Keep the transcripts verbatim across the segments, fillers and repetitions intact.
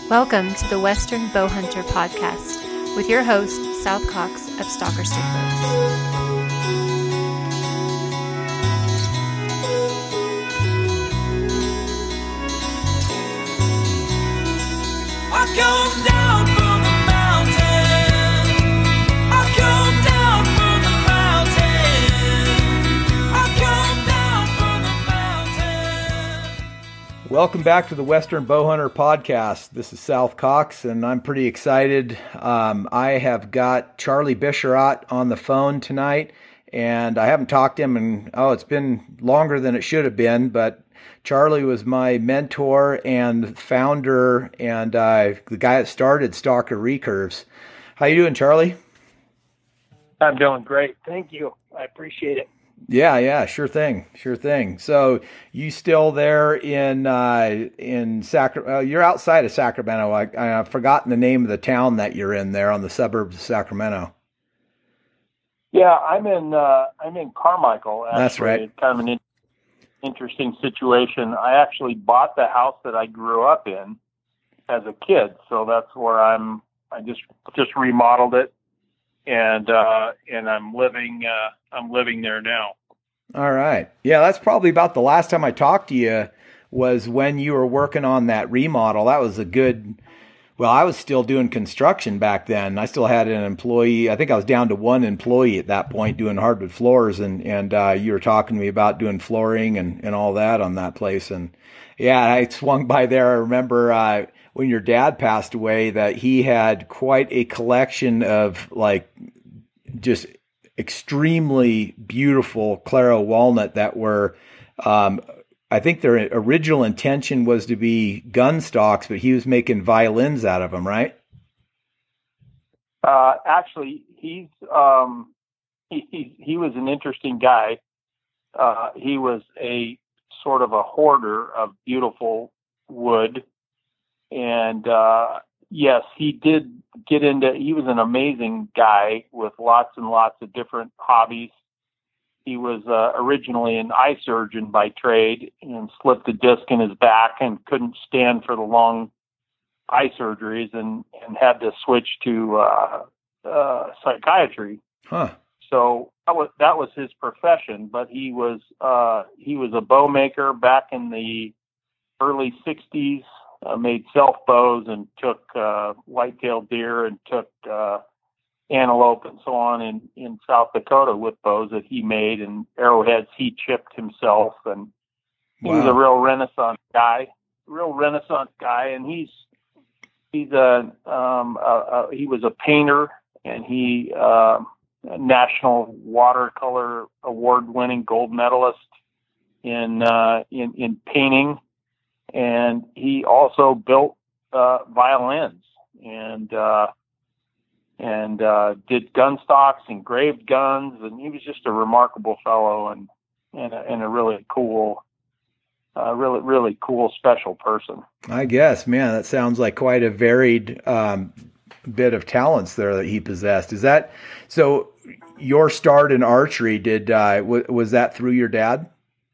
Welcome to the Western Bowhunter Podcast with your host, South Cox of Stalker Stick Bows. I come down from the mountain. I come down from the mountain. I come down from the mountain. Welcome back to the Western Bowhunter Podcast. This is South Cox, and I'm pretty excited. Um, I have got Charlie Bisharat on the phone tonight, and I haven't talked to him, and oh, it's been longer than it should have been, but Charlie was my mentor and founder and uh, the guy that started Stalker Recurves. How you doing, Charlie? I'm doing great. Thank you. I appreciate it. Yeah, yeah, sure thing, sure thing. So you still there in uh, in Sacramento? Uh, you're outside of Sacramento. I, I've forgotten the name of the town that you're in there on the suburbs of Sacramento. Yeah, I'm in uh, I'm in Carmichael. Actually. That's right. It's kind of an in- interesting situation. I actually bought the house that I grew up in as a kid, so that's where I'm. I just just remodeled it, and uh, and I'm living uh, I'm living there now. All right. Yeah, that's probably about the last time I talked to you was when you were working on that remodel. That was a good. Well, I was still doing construction back then. I still had an employee. I think I was down to one employee at that point doing hardwood floors, and and uh, you were talking to me about doing flooring and, and all that on that place. And yeah, I swung by there. I remember uh, when your dad passed away that he had quite a collection of like just extremely beautiful Claro walnut that were. Um, I think their original intention was to be gun stocks, but he was making violins out of them, right? Uh, actually, he's um, he, he he was an interesting guy. Uh, he was a sort of a hoarder of beautiful wood, and uh, yes, he did get into. He was an amazing guy with lots and lots of different hobbies. He was uh, originally an eye surgeon by trade and slipped a disc in his back and couldn't stand for the long eye surgeries and, and had to switch to uh, uh, psychiatry. Huh. So that was that was his profession. But he was uh, he was a bow maker back in the early sixties. Uh, made self bows and took uh, white-tailed deer and took. Uh, antelope and so on in, in South Dakota with bows that he made and arrowheads he chipped himself. And he Wow. was a real Renaissance guy, real Renaissance guy. And he's, he's a, um, a, a he was a painter and he, uh, a national watercolor award winning gold medalist in, uh, in, in painting. And he also built, uh, violins and, uh, and uh, did gun stocks, engraved guns, and he was just a remarkable fellow and and a, and a really cool, uh, really really cool, special person. I guess, man, that sounds like quite a varied um, bit of talents there that he possessed. Is that so? Your start in archery did uh, w- was that through your dad?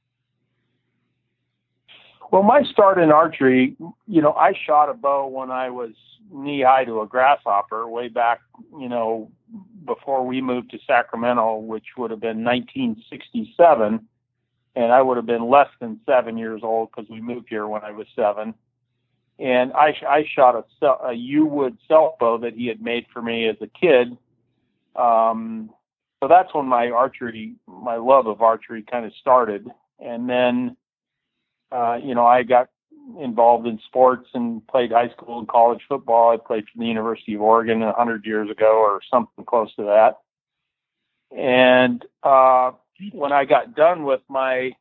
Well, my start in archery, you know, I shot a bow when I was knee high to a grasshopper way back, you know, before we moved to Sacramento, which would have been nineteen sixty-seven. And I would have been less than seven years old because we moved here when I was seven. And I, I shot a, a U-wood self bow that he had made for me as a kid. Um, so that's when my archery, my love of archery kind of started. And then, uh, you know, I got involved in sports and played high school and college football. I played for the University of Oregon a hundred years ago or something close to that. And uh, when I got done with my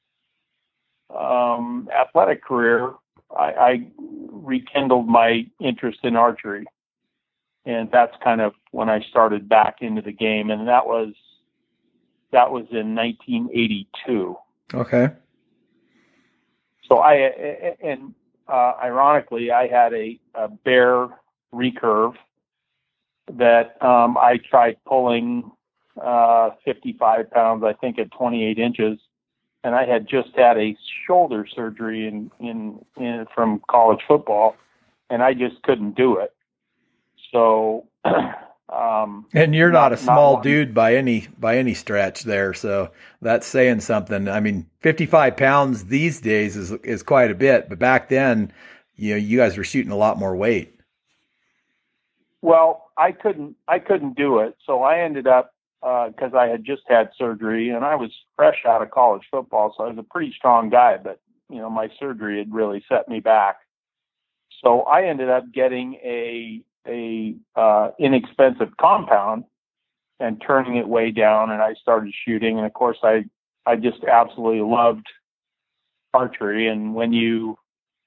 um, athletic career, I, I rekindled my interest in archery. And that's kind of when I started back into the game. And that was, that was in nineteen eighty-two. Okay. So I, and uh, ironically, I had a, a Bear recurve that um, I tried pulling uh, fifty-five pounds, I think at twenty-eight inches. And I had just had a shoulder surgery in, in, in from college football. and I just couldn't do it. So, um, And you're not, not a small not dude by any by any stretch there, so that's saying something. I mean, fifty-five pounds these days is is quite a bit, but back then, you know, you guys were shooting a lot more weight. Well, I couldn't I couldn't do it, so I ended up because uh, I had just had surgery and I was fresh out of college football, so I was a pretty strong guy, but you know, my surgery had really set me back. So I ended up getting a a uh, inexpensive compound and turning it way down, and I started shooting. And of course, I I just absolutely loved archery. And when you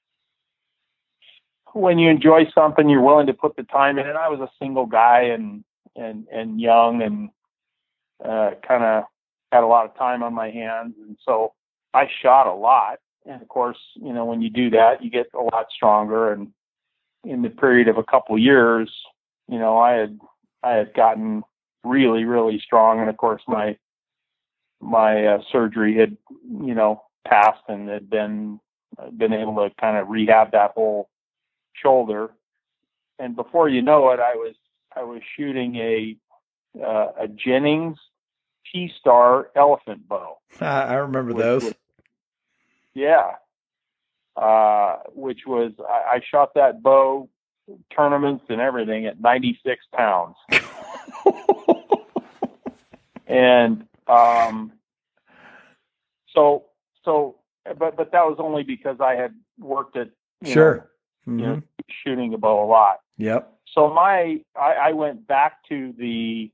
when you enjoy something, you're willing to put the time in. And I was a single guy and and and young and uh, kind of had a lot of time on my hands, and so I shot a lot. And of course, you know, when you do that, you get a lot stronger. And in the period of a couple of years, you know, I had, I had gotten really, really strong. And of course, my, my uh, surgery had, you know, passed and had been, been able to kind of rehab that whole shoulder. And before you know it, I was, I was shooting a, uh, a Jennings T-Star elephant bow. I remember which those. was- yeah. Uh, which was, I, I shot that bow tournaments and everything at ninety-six pounds. And, um, so, so, but, but that was only because I had worked at, you Sure. know, Mhm. you know, shooting a bow a lot. Yep. So my, I, I went back to the,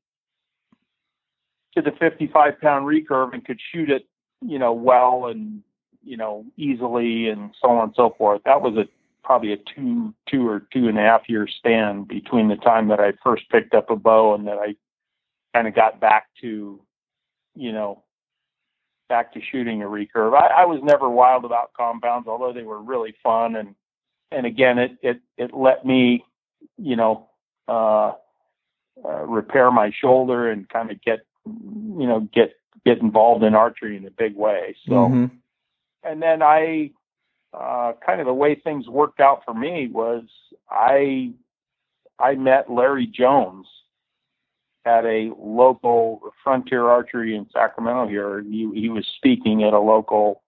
to the fifty-five pound recurve and could shoot it, you know, well and, you know, easily and so on and so forth. That was a probably a two, two or two and a half year span between the time that I first picked up a bow and that I kind of got back to, you know, back to shooting a recurve. I, I was never wild about compounds, although they were really fun. And, and again, it, it, it let me, you know, uh, uh, repair my shoulder and kind of get, you know, get, get involved in archery in a big way. So, Mhm. and then I, uh, kind of the way things worked out for me was I, I met Larry Jones at a local Frontier Archery in Sacramento here. He, he was speaking at a local,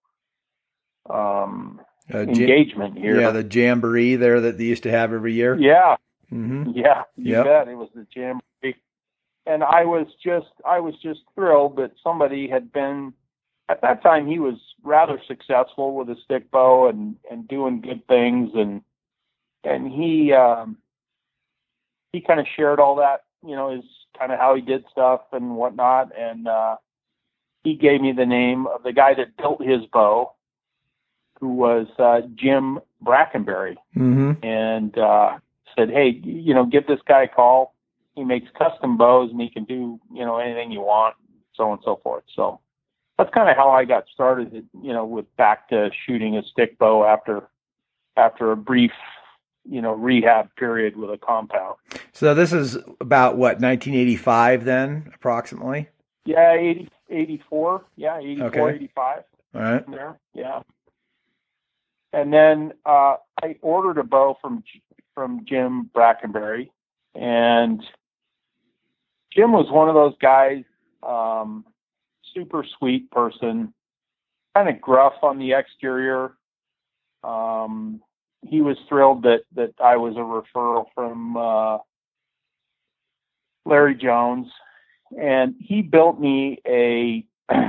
um, Uh, jam- engagement here. Yeah, the jamboree there that they used to have every year. Yeah. Mm-hmm. Yeah, you Yep. bet. It was the jamboree. And I was just, I was just thrilled that somebody had been, at that time, he was rather successful with a stick bow and, and doing good things. And, and he, um, he kind of shared all that, you know, his kind of how he did stuff and whatnot. And, uh, he gave me the name of the guy that built his bow, who was, uh, Jim Brackenberry. Mm-hmm. And, uh, said, hey, you know, give this guy a call. He makes custom bows and he can do, you know, anything you want, so on and so forth. So that's kind of how I got started, you know, with back to shooting a stick bow after, after a brief, you know, rehab period with a compound. So this is about what, nineteen eighty-five then, approximately? Yeah. eighty, eighty-four. Yeah. eighty-four, Okay. eighty-five. All right. There. Yeah. And then, uh, I ordered a bow from, from Jim Brackenberry, and Jim was one of those guys, um, super sweet person, kind of gruff on the exterior. Um, he was thrilled that, that I was a referral from, uh, Larry Jones, and he built me a,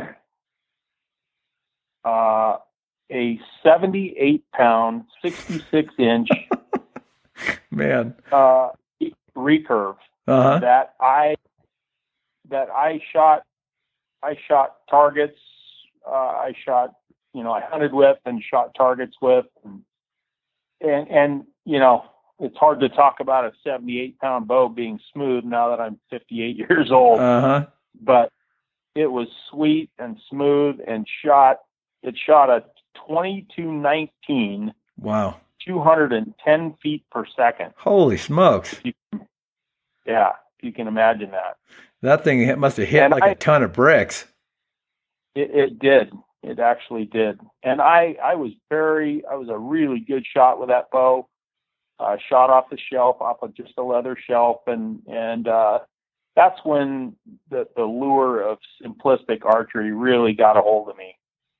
uh, a seventy-eight pound, sixty-six inch, Man. uh, recurve Uh-huh. that I, that I shot, I shot targets, uh, I shot, you know, I hunted with and shot targets with, and, and, and, you know, it's hard to talk about a seventy-eight pound bow being smooth now that I'm fifty-eight years old, Uh-huh. but it was sweet and smooth and shot, it shot a twenty-two nineteen, Wow. two hundred ten feet per second. Holy smokes. Yeah. You can imagine that. That thing hit- must have hit And like I- a ton of bricks. It, it did. It actually did. And I, I was very, I was a really good shot with that bow. uh, shot off the shelf, off of just a leather shelf, and and uh, that's when the the lure of simplistic archery really got a hold of me.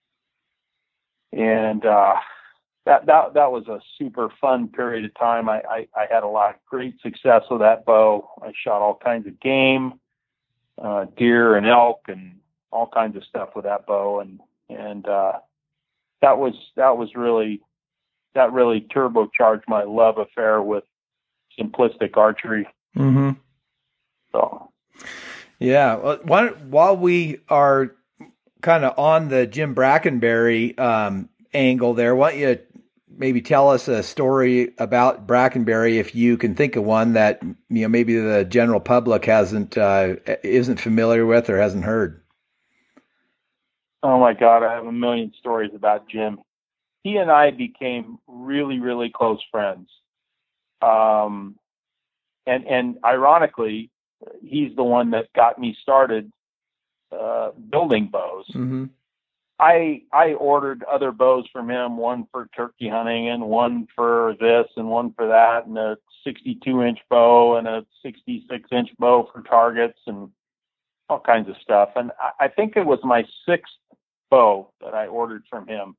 And uh, that that that was a super fun period of time. I, I I had a lot of great success with that bow. I shot all kinds of game, uh, deer and elk, and all kinds of stuff with that bow, and and uh, that was that was really that really turbocharged my love affair with simplistic archery. Mm-hmm. So, yeah. Well, why, while we are kind of on the Jim Brackenberry um, angle there, why don't you maybe tell us a story about Brackenberry, if you can think of one that, you know, maybe the general public hasn't uh, isn't familiar with or hasn't heard. Oh my God, I have a million stories about Jim. He and I became really, really close friends. Um, and, and ironically, he's the one that got me started, uh, building bows. Mm-hmm. I, I ordered other bows from him, one for turkey hunting and one for this and one for that, and a sixty-two inch bow and a sixty-six inch bow for targets and all kinds of stuff. And I, I think it was my sixth bow that I ordered from him.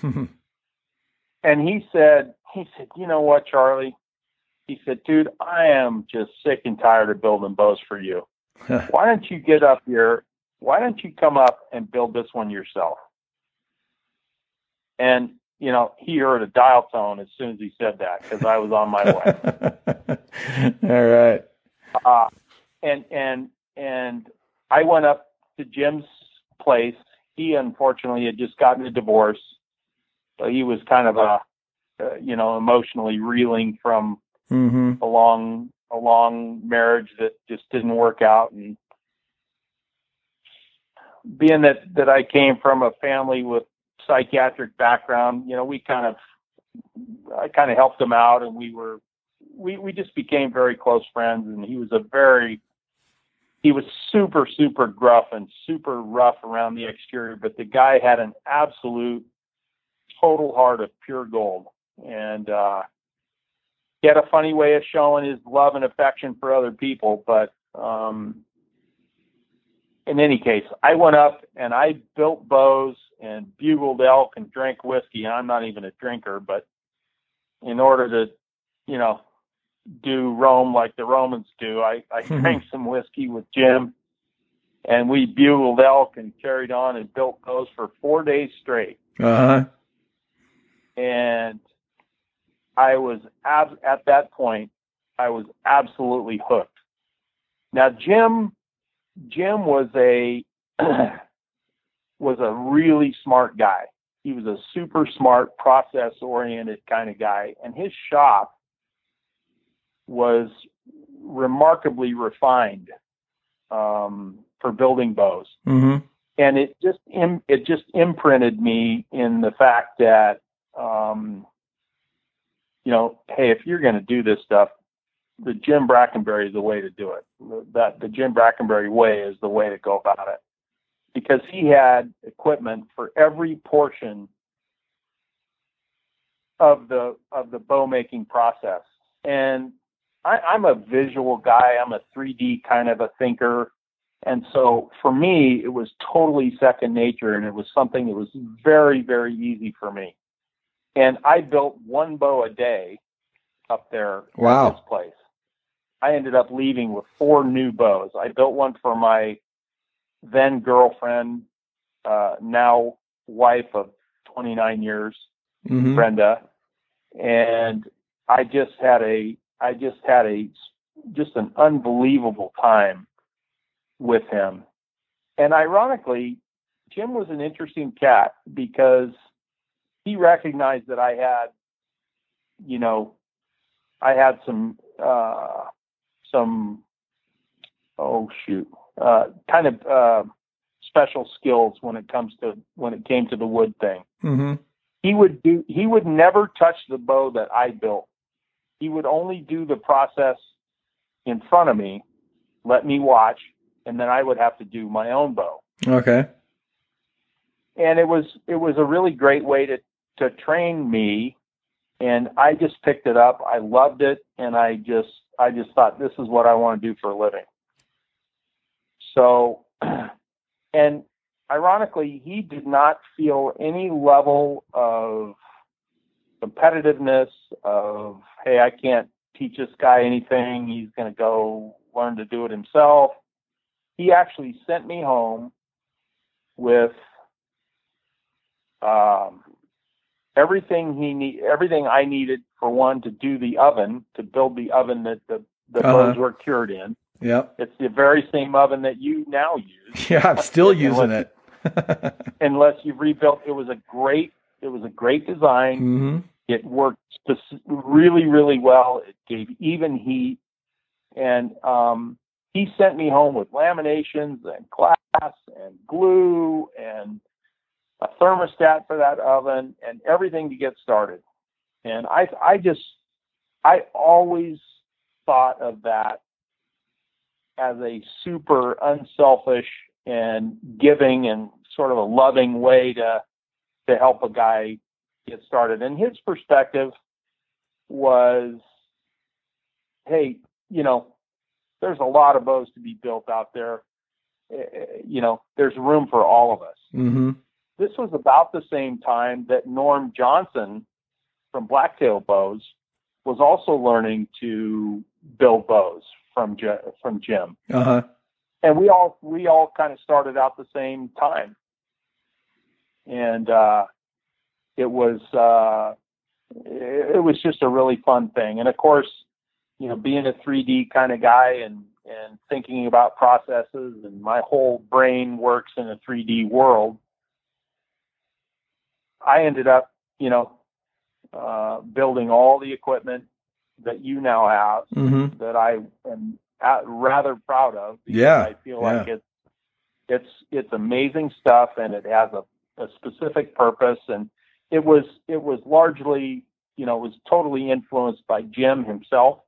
And he said, he said, you know what, Charlie? He said, dude, I am just sick and tired of building bows for you. Why don't you get up here? Why don't you come up and build this one yourself? And, you know, he heard a dial tone as soon as he said that, because I was on my way. All right. Uh, and, and, and I went up to Jim's place. He unfortunately had just gotten a divorce. So he was kind of a, uh, you know, emotionally reeling from mm-hmm. a long, a long marriage that just didn't work out. And being that, that I came from a family with psychiatric background, you know, we kind of, I kind of helped him out, and we were, we, we just became very close friends. And he was a very, he was super, super gruff and super rough around the exterior, but the guy had an absolute total heart of pure gold. And, uh, he had a funny way of showing his love and affection for other people. But, um, in any case, I went up and I built bows and bugled elk and drank whiskey. And I'm not even a drinker, but in order to, you know, do Rome like the Romans do, I, I drank some whiskey with Jim, and we bugled elk and carried on and built bows for four days straight. Uh-huh. And I was ab- at that point, I was absolutely hooked. Now, Jim, Jim was a, was a really smart guy. He was a super smart, process oriented kind of guy. And his shop was remarkably refined, um, for building bows. Mm-hmm. And it just, Im- it just imprinted me in the fact that, um, you know, hey, if you're going to do this stuff, the Jim Brackenberry is the way to do it. That the Jim Brackenberry way is the way to go about it, because he had equipment for every portion of the of the bow making process. And I, I'm a visual guy. I'm a three D kind of a thinker. And so for me, it was totally second nature, and it was something that was very, very easy for me. And I built one bow a day up there Wow. at this place. I ended up leaving with four new bows. I built one for my then girlfriend, uh, now wife of twenty-nine years, Mm-hmm. Brenda. And I just had a, I just had a, just an unbelievable time with him. And ironically, Jim was an interesting cat, because he recognized that I had, you know, I had some, uh, some, oh shoot, uh, kind of, uh, special skills when it comes to, when it came to the wood thing. Mm-hmm. He would do, he would never touch the bow that I built. He would only do the process in front of me, let me watch, and then I would have to do my own bow. Okay. And it was, it was a really great way to, to train me and I just picked it up. I loved it, and I just I just thought, this is what I want to do for a living. So, and ironically, he did not feel any level of competitiveness of, hey, I can't teach this guy anything. He's going to go learn to do it himself. He actually sent me home with um, everything he need, everything I needed for one to do the oven, to build the oven that the, the Uh-huh. bows were cured in. Yep. It's the very same oven that you now use. Yeah, I'm still using unless, it. unless you've rebuilt. It was a great, it was a great design. Mm-hmm. It worked spec- really, really well. It gave even heat. And um, he sent me home with laminations and glass and glue and a thermostat for that oven and everything to get started. And I, I just, I always thought of that as a super unselfish and giving and sort of a loving way to, to help a guy get started. And his perspective was, hey, you know, there's a lot of bows to be built out there. You know, there's room for all of us. Mm-hmm. This was about the same time that Norm Johnson from Blacktail Bows was also learning to build bows from from Jim. Uh-huh. And we all we all kind of started out the same time. And uh, it was uh, it, it was just a really fun thing. And of course, you know, being a three D kind of guy and and thinking about processes, and my whole brain works in a three D world, I ended up, you know, uh, building all the equipment that you now have, Mm-hmm. that I am at, rather proud of. Because Yeah, I feel yeah. like it's it's it's amazing stuff, and it has a, a specific purpose. And it was it was largely, you know, it was totally influenced by Jim himself.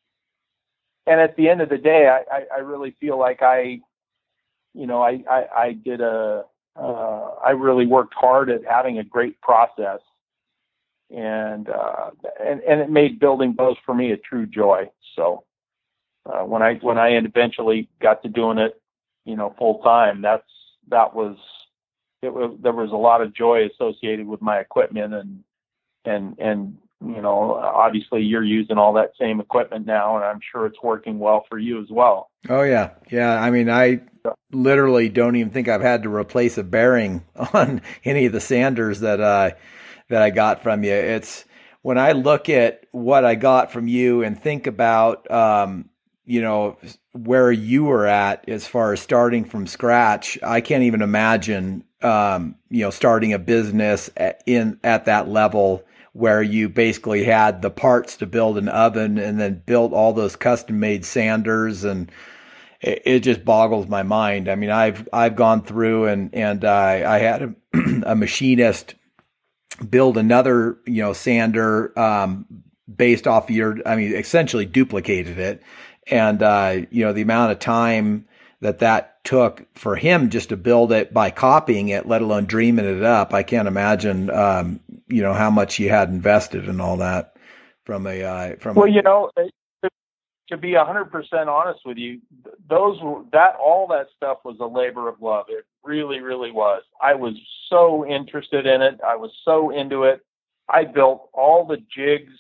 And at the end of the day, I, I, I really feel like I, you know, I I, I did a uh, I really worked hard at having a great process. And, uh, and, and it made building bows for me a true joy. So, uh, when I, when I eventually got to doing it, you know, full time, that's, that was, it was, there was a lot of joy associated with my equipment, and, and, and, you know, obviously you're using all that same equipment now, and I'm sure it's working well for you as well. Oh yeah. Yeah. I mean, I literally don't even think I've had to replace a bearing on any of the sanders that, uh, that I got from you. It's when I look at what I got from you and think about, um, you know, where you were at as far as starting from scratch, I can't even imagine, um, you know, starting a business at, in, at that level where you basically had the parts to build an oven and then built all those custom made sanders. And it, it just boggles my mind. I mean, I've, I've gone through and, and I, I had a, a machinist build another, you know, sander, um, based off of your, I mean, essentially duplicated it. And, uh, you know, the amount of time that that took for him just to build it by copying it, let alone dreaming it up. I can't imagine, um, you know, how much he had invested in all that from a, uh, from, well, a, you know, to, to be a hundred percent honest with you, those were, that, all that stuff was a labor of love. It really, really was. I was so interested in it. I was so into it. I built all the jigs,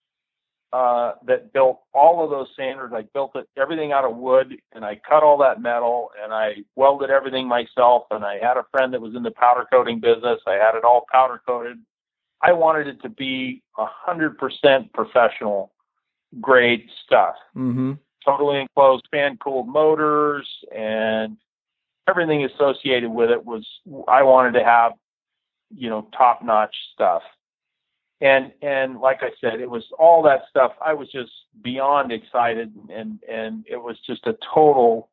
uh, that built all of those sanders. I built it, everything out of wood, and I cut all that metal, and I welded everything myself. And I had a friend that was in the powder coating business. I had it all powder coated. I wanted it to be a hundred percent professional grade stuff. mm-hmm. Totally enclosed fan cooled motors, and everything associated with it was, I wanted to have, you know, top notch stuff. And, and like I said, it was all that stuff. I was just beyond excited, and, and it was just a total,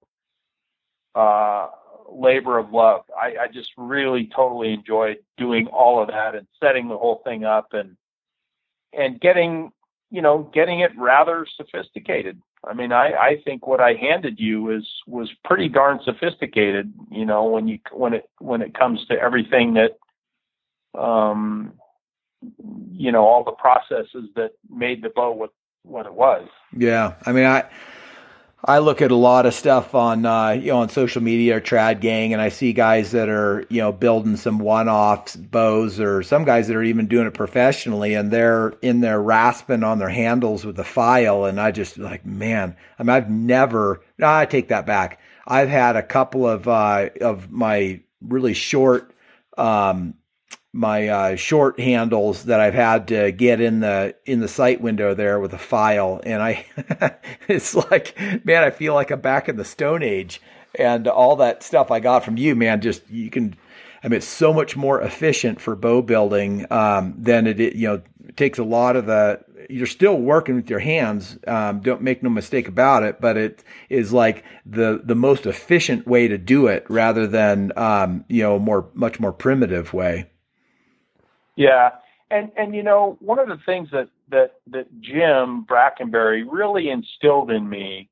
uh, labor of love. I, I just really totally enjoyed doing all of that and setting the whole thing up, and, and getting, you know, getting it rather sophisticated. I mean, I, I think what I handed you is, was pretty darn sophisticated, you know, when you, when it, when it comes to everything that, um, you know, all the processes that made the bow what, what it was. Yeah. I mean, I, I look at a lot of stuff on, uh, you know, on social media or Trad Gang, and I see guys that are, you know, building some one-off bows, or some guys that are even doing it professionally, and they're in there rasping on their handles with the file. And I just like, man, I mean, I've never, no, I take that back. I've had a couple of, uh, of my really short, um, my uh, short handles that I've had to get in the in the sight window there with a file, and I it's like, man, I feel like I'm back in the Stone Age, and all that stuff I got from you, man. Just you can, I mean, it's so much more efficient for bow building um, than it. You know, it takes a lot of the. You're still working with your hands. Um, don't make no mistake about it, but it is like the the most efficient way to do it, rather than um, you know, more much more primitive way. Yeah. And, and, you know, one of the things that, that, that Jim Brackenberry really instilled in me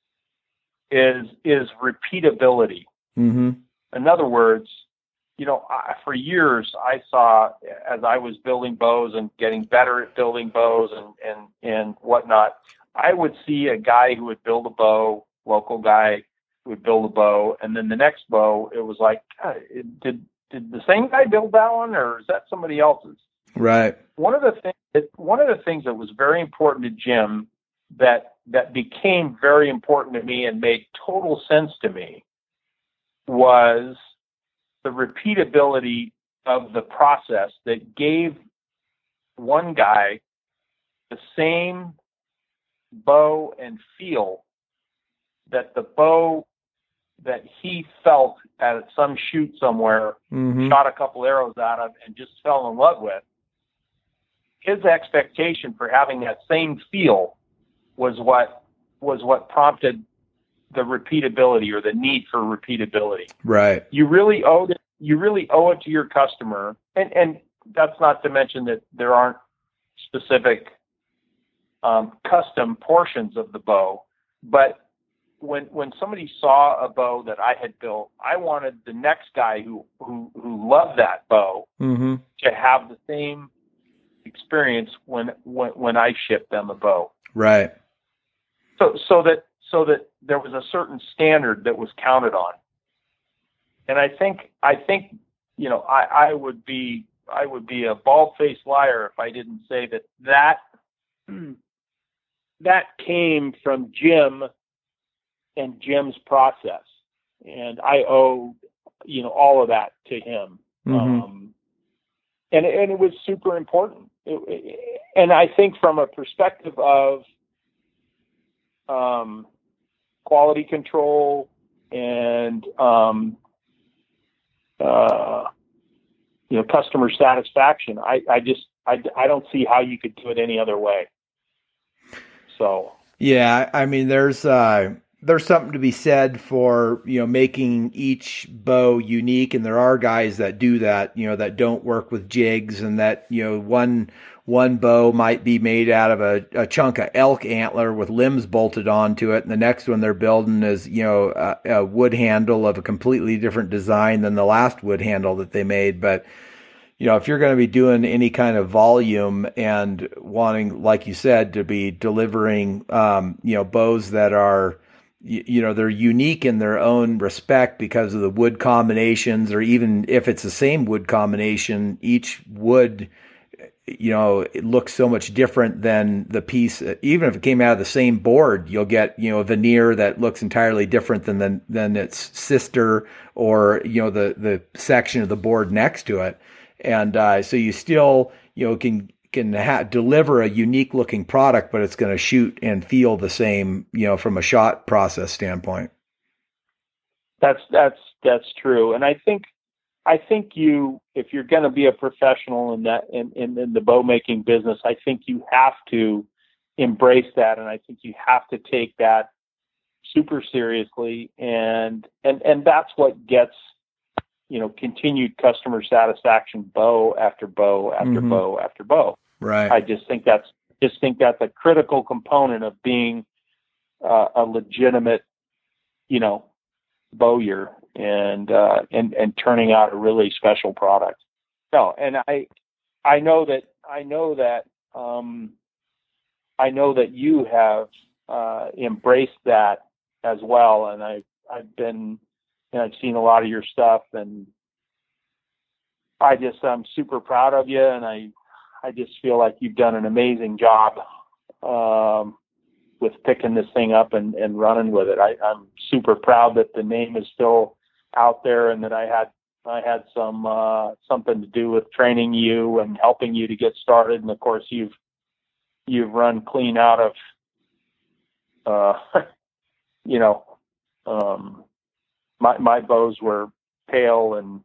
is, is repeatability. Mm-hmm. In other words, you know, I, for years I saw, as I was building bows and getting better at building bows and, and, and whatnot, I would see a guy who would build a bow, local guy who would build a bow. And then the next bow, it was like, God, it did, Did the same guy build that one, or is that somebody else's? Right. One of the things, one of the things that was very important to Jim, that that became very important to me and made total sense to me, was the repeatability of the process that gave one guy the same bow and feel that the bow that he felt at some shoot somewhere, mm-hmm. shot a couple arrows out of, and just fell in love with. His expectation for having that same feel was what was what prompted the repeatability, or the need for repeatability. Right. You really owe it. You really owe it to your customer, and and that's not to mention that there aren't specific um, custom portions of the bow, but when when somebody saw a bow that I had built, I wanted the next guy who who, who loved that bow mm-hmm. to have the same experience when, when when I shipped them a bow. Right. So so that so that there was a certain standard that was counted on. And I think I think you know I, I would be I would be a bald-faced liar if I didn't say that that that came from Jim and Jim's process, and I owe, you know, all of that to him. Mm-hmm. Um, and and it was super important. It, it, and I think from a perspective of um, quality control and um, uh, you know, customer satisfaction, I, I just I, I don't see how you could do it any other way. So yeah, I mean, there's uh, there's something to be said for, you know, making each bow unique, and there are guys that do that, you know, that don't work with jigs, and that, you know, one one bow might be made out of a, a chunk of elk antler with limbs bolted onto it, and the next one they're building is, you know, a, a wood handle of a completely different design than the last wood handle that they made. But you know, if you're going to be doing any kind of volume and wanting, like you said, to be delivering, um, you know, bows that are, you, you know, they're unique in their own respect because of the wood combinations, or even if it's the same wood combination, each wood, you know, it looks so much different than the piece. Even if it came out of the same board, you'll get, you know, a veneer that looks entirely different than, than, than its sister, or, you know, the, the section of the board next to it. And uh, so you still, you know, can can ha- deliver a unique looking product, but it's going to shoot and feel the same, you know, from a shot process standpoint. That's that's that's true, and I think I think you, if you're going to be a professional in that in, in in the bow making business, I think you have to embrace that, and I think you have to take that super seriously, and and and that's what gets, you know, continued customer satisfaction, bow after bow after mm-hmm. bow after bow. Right. I just think that's just think that's a critical component of being uh, a legitimate, you know, bowyer and uh, and and turning out a really special product. No, and I I know that I know that, um, I know that you have, uh, embraced that as well. And I, I've been, you know, I've seen a lot of your stuff, and I just, I'm super proud of you. And I, I just feel like you've done an amazing job, um, with picking this thing up and, and running with it. I, I'm super proud that the name is still out there, and that I had, I had some, uh, something to do with training you and helping you to get started. And of course you've, you've run clean out of, uh, you know, um, my, my bows were pale and,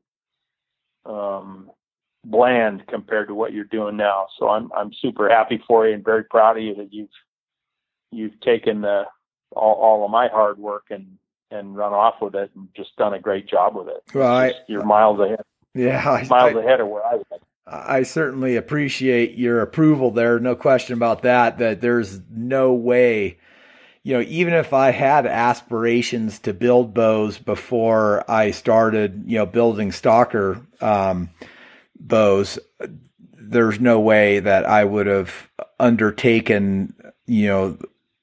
um, bland compared to what you're doing now. So I'm, I'm super happy for you and very proud of you that you've, you've taken the, all, all of my hard work and, and run off with it and just done a great job with it. Well, I, just, you're miles ahead, yeah, I, miles I, ahead of where I was. I certainly appreciate your approval there. No question about that, that there's no way, you know, even if I had aspirations to build bows before I started, you know, building Stalker, um, bows, there's no way that I would have undertaken, you know,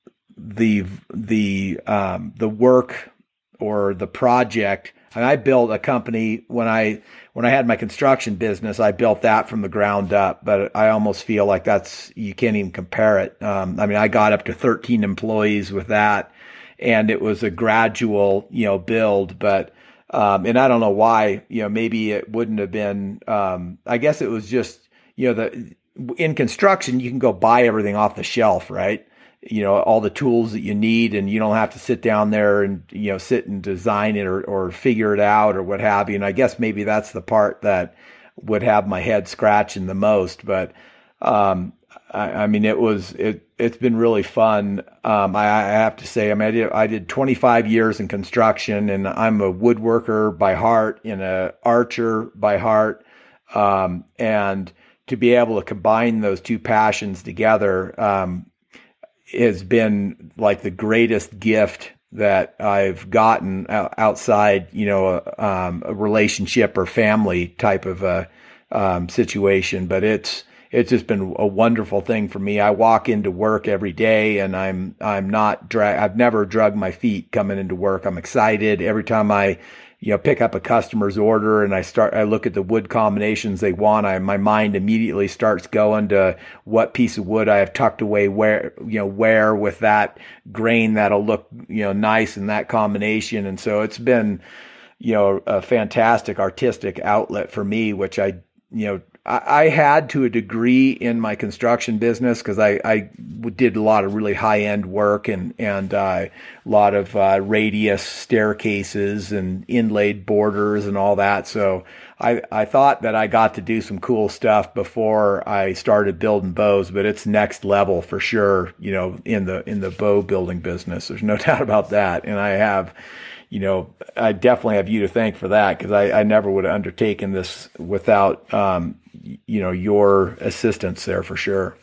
the, the, um, the work or the project. And I built a company when I, when I had my construction business, I built that from the ground up, but I almost feel like that's, you can't even compare it. Um, I mean, I got up to thirteen employees with that, and it was a gradual, you know, build, but, um, and I don't know why, you know, maybe it wouldn't have been, um, I guess it was just, you know, the, in construction, you can go buy everything off the shelf, right? You know, all the tools that you need, and you don't have to sit down there and, you know, sit and design it or, or figure it out or what have you. And I guess maybe that's the part that would have my head scratching the most. But, um, I, I mean, it was, it, it's been really fun. Um, I, I have to say, I mean, I did, I did twenty-five years in construction, and I'm a woodworker by heart and a archer by heart. Um, and to be able to combine those two passions together, um, has been like the greatest gift that I've gotten outside, you know, um, a relationship or family type of a um, situation. But it's it's just been a wonderful thing for me. I walk into work every day, and I'm I'm not drag. I've never drugged my feet coming into work. I'm excited every time I, you know, pick up a customer's order and I start, I look at the wood combinations they want. I, my mind immediately starts going to what piece of wood I have tucked away where, you know, where with that grain that'll look, you know, nice in that combination. And so it's been, you know, a fantastic artistic outlet for me, which I, you know, I, I had to a degree in my construction business, because I, I did a lot of really high end work and, and uh, a lot of uh, radius staircases and inlaid borders and all that. So I, I thought that I got to do some cool stuff before I started building bows, but it's next level for sure, you know, in the, in the bow building business. There's no doubt about that. And I have, you know, I definitely have you to thank for that, because I, I never would have undertaken this without, um, you know, your assistance there for sure.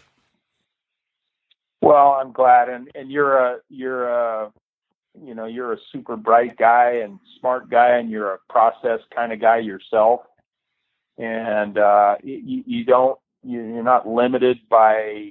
Well, I'm glad. And, and you're a, you're a, you know, you're a super bright guy and smart guy, and you're a process kind of guy yourself. And, uh, you, you don't, you're not limited by,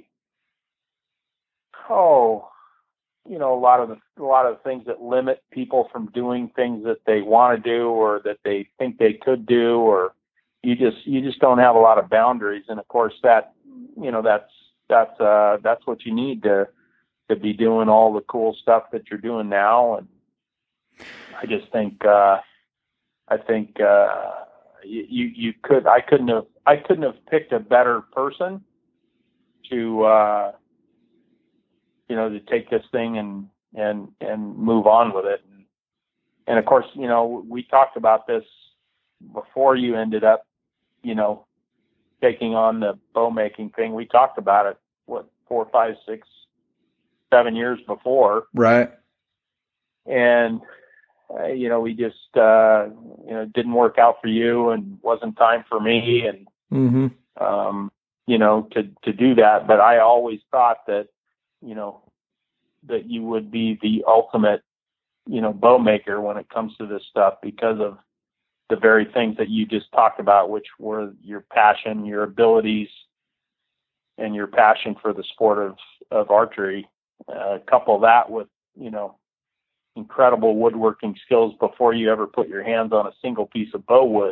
oh, you know, a lot of the, a lot of the things that limit people from doing things that they want to do or that they think they could do, or you just, you just don't have a lot of boundaries. And of course that, you know, that's, that's, uh, that's what you need to, to be doing all the cool stuff that you're doing now. And I just think, uh, I think, uh, you, you, you could, I couldn't have, I couldn't have picked a better person to, uh, you know, to take this thing and, and, and move on with it. And, and of course, you know, we talked about this before you ended up, you know, taking on the bow making thing. We talked about it, what, four, five, six, seven years before. Right. And, uh, you know, we just, uh, you know, didn't work out for you and wasn't time for me. And, Mm-hmm. um, you know, to, to do that. But I always thought that, you know, that you would be the ultimate, you know, bow maker when it comes to this stuff, because of the very things that you just talked about, which were your passion, your abilities, and your passion for the sport of, of archery. Uh, couple that with, you know, incredible woodworking skills before you ever put your hands on a single piece of bow wood.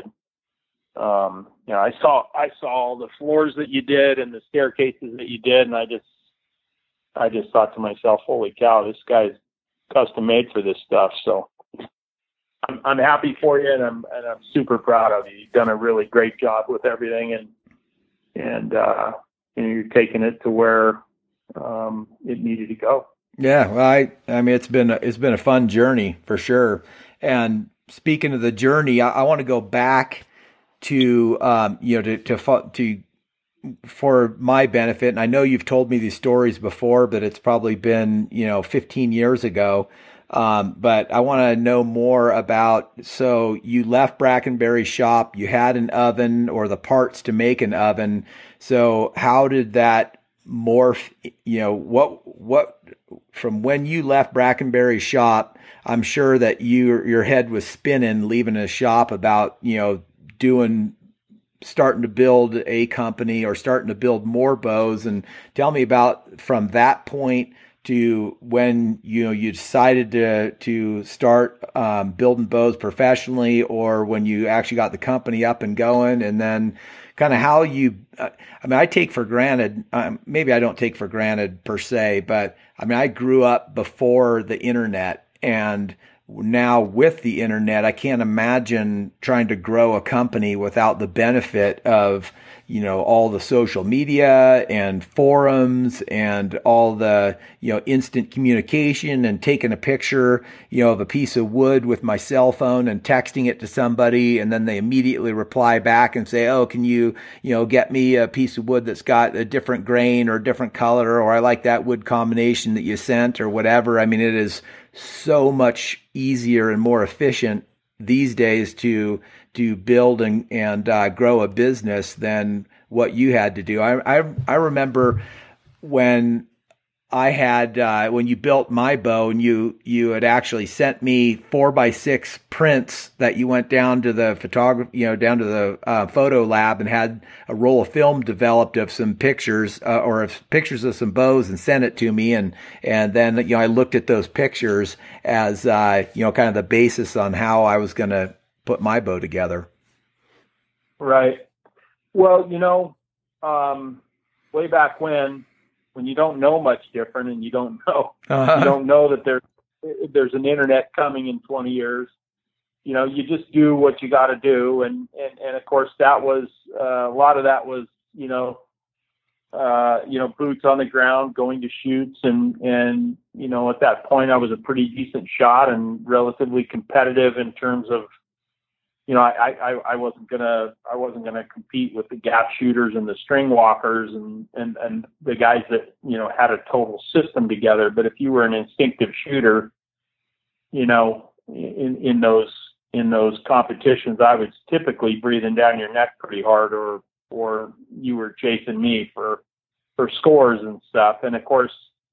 Um, you know, I saw, I saw all the floors that you did and the staircases that you did. And I just, I just thought to myself, holy cow, this guy's custom made for this stuff. So I'm, I'm happy for you, and I'm, and I'm super proud of you. You've done a really great job with everything, and, and, uh, you know, you're taking it to where, um, it needed to go. Yeah. Well, I, I mean, it's been, it's been a fun journey for sure. And speaking of the journey, I, I want to go back to, um, you know, to, to, to, for my benefit. And I know you've told me these stories before, but it's probably been, you know, fifteen years ago. Um, but I want to know more about, so you left Brackenberry's shop, you had an oven or the parts to make an oven. So how did that morph, you know, what, what, from when you left Brackenberry's shop, I'm sure that you, your head was spinning leaving a shop about, you know, doing, starting to build a company or starting to build more bows. And tell me about from that point to when, you know, you decided to, to start um, building bows professionally, or when you actually got the company up and going, and then kind of how you, uh, I mean, I take for granted, um, maybe I don't take for granted per se, but I mean, I grew up before the internet, and now with the internet, I can't imagine trying to grow a company without the benefit of, you know, all the social media and forums and all the, you know, instant communication and taking a picture, you know, of a piece of wood with my cell phone and texting it to somebody. And then they immediately reply back and say, oh, can you, you know, get me a piece of wood that's got a different grain or a different color, or I like that wood combination that you sent, or whatever. I mean, it is so much easier and more efficient these days to to build and and uh, grow a business than what you had to do. I I, I remember when I had uh, when you built my bow, and you you had actually sent me four by six prints that you went down to the photography, you know, down to the uh, photo lab and had a roll of film developed of some pictures uh, or of pictures of some bows and sent it to me, and and then, you know, I looked at those pictures as uh, you know, kind of the basis on how I was going to put my bow together. Right. Well, you know, um, way back when. when you don't know much different, and you don't know, uh-huh. you don't know that there's, there's an internet coming in twenty years, you know, you just do what you got to do. And, and, and of course that was, uh, a lot of that was, you know, uh, you know, boots on the ground, going to shoots. And, and, you know, at that point I was a pretty decent shot and relatively competitive in terms of, you know, I, I, I wasn't gonna, I wasn't gonna compete with the gap shooters and the string walkers and, and, and the guys that, you know, had a total system together. But if you were an instinctive shooter, you know, in, in those, in those competitions, I was typically breathing down your neck pretty hard, or, or you were chasing me for, for scores and stuff. And of course,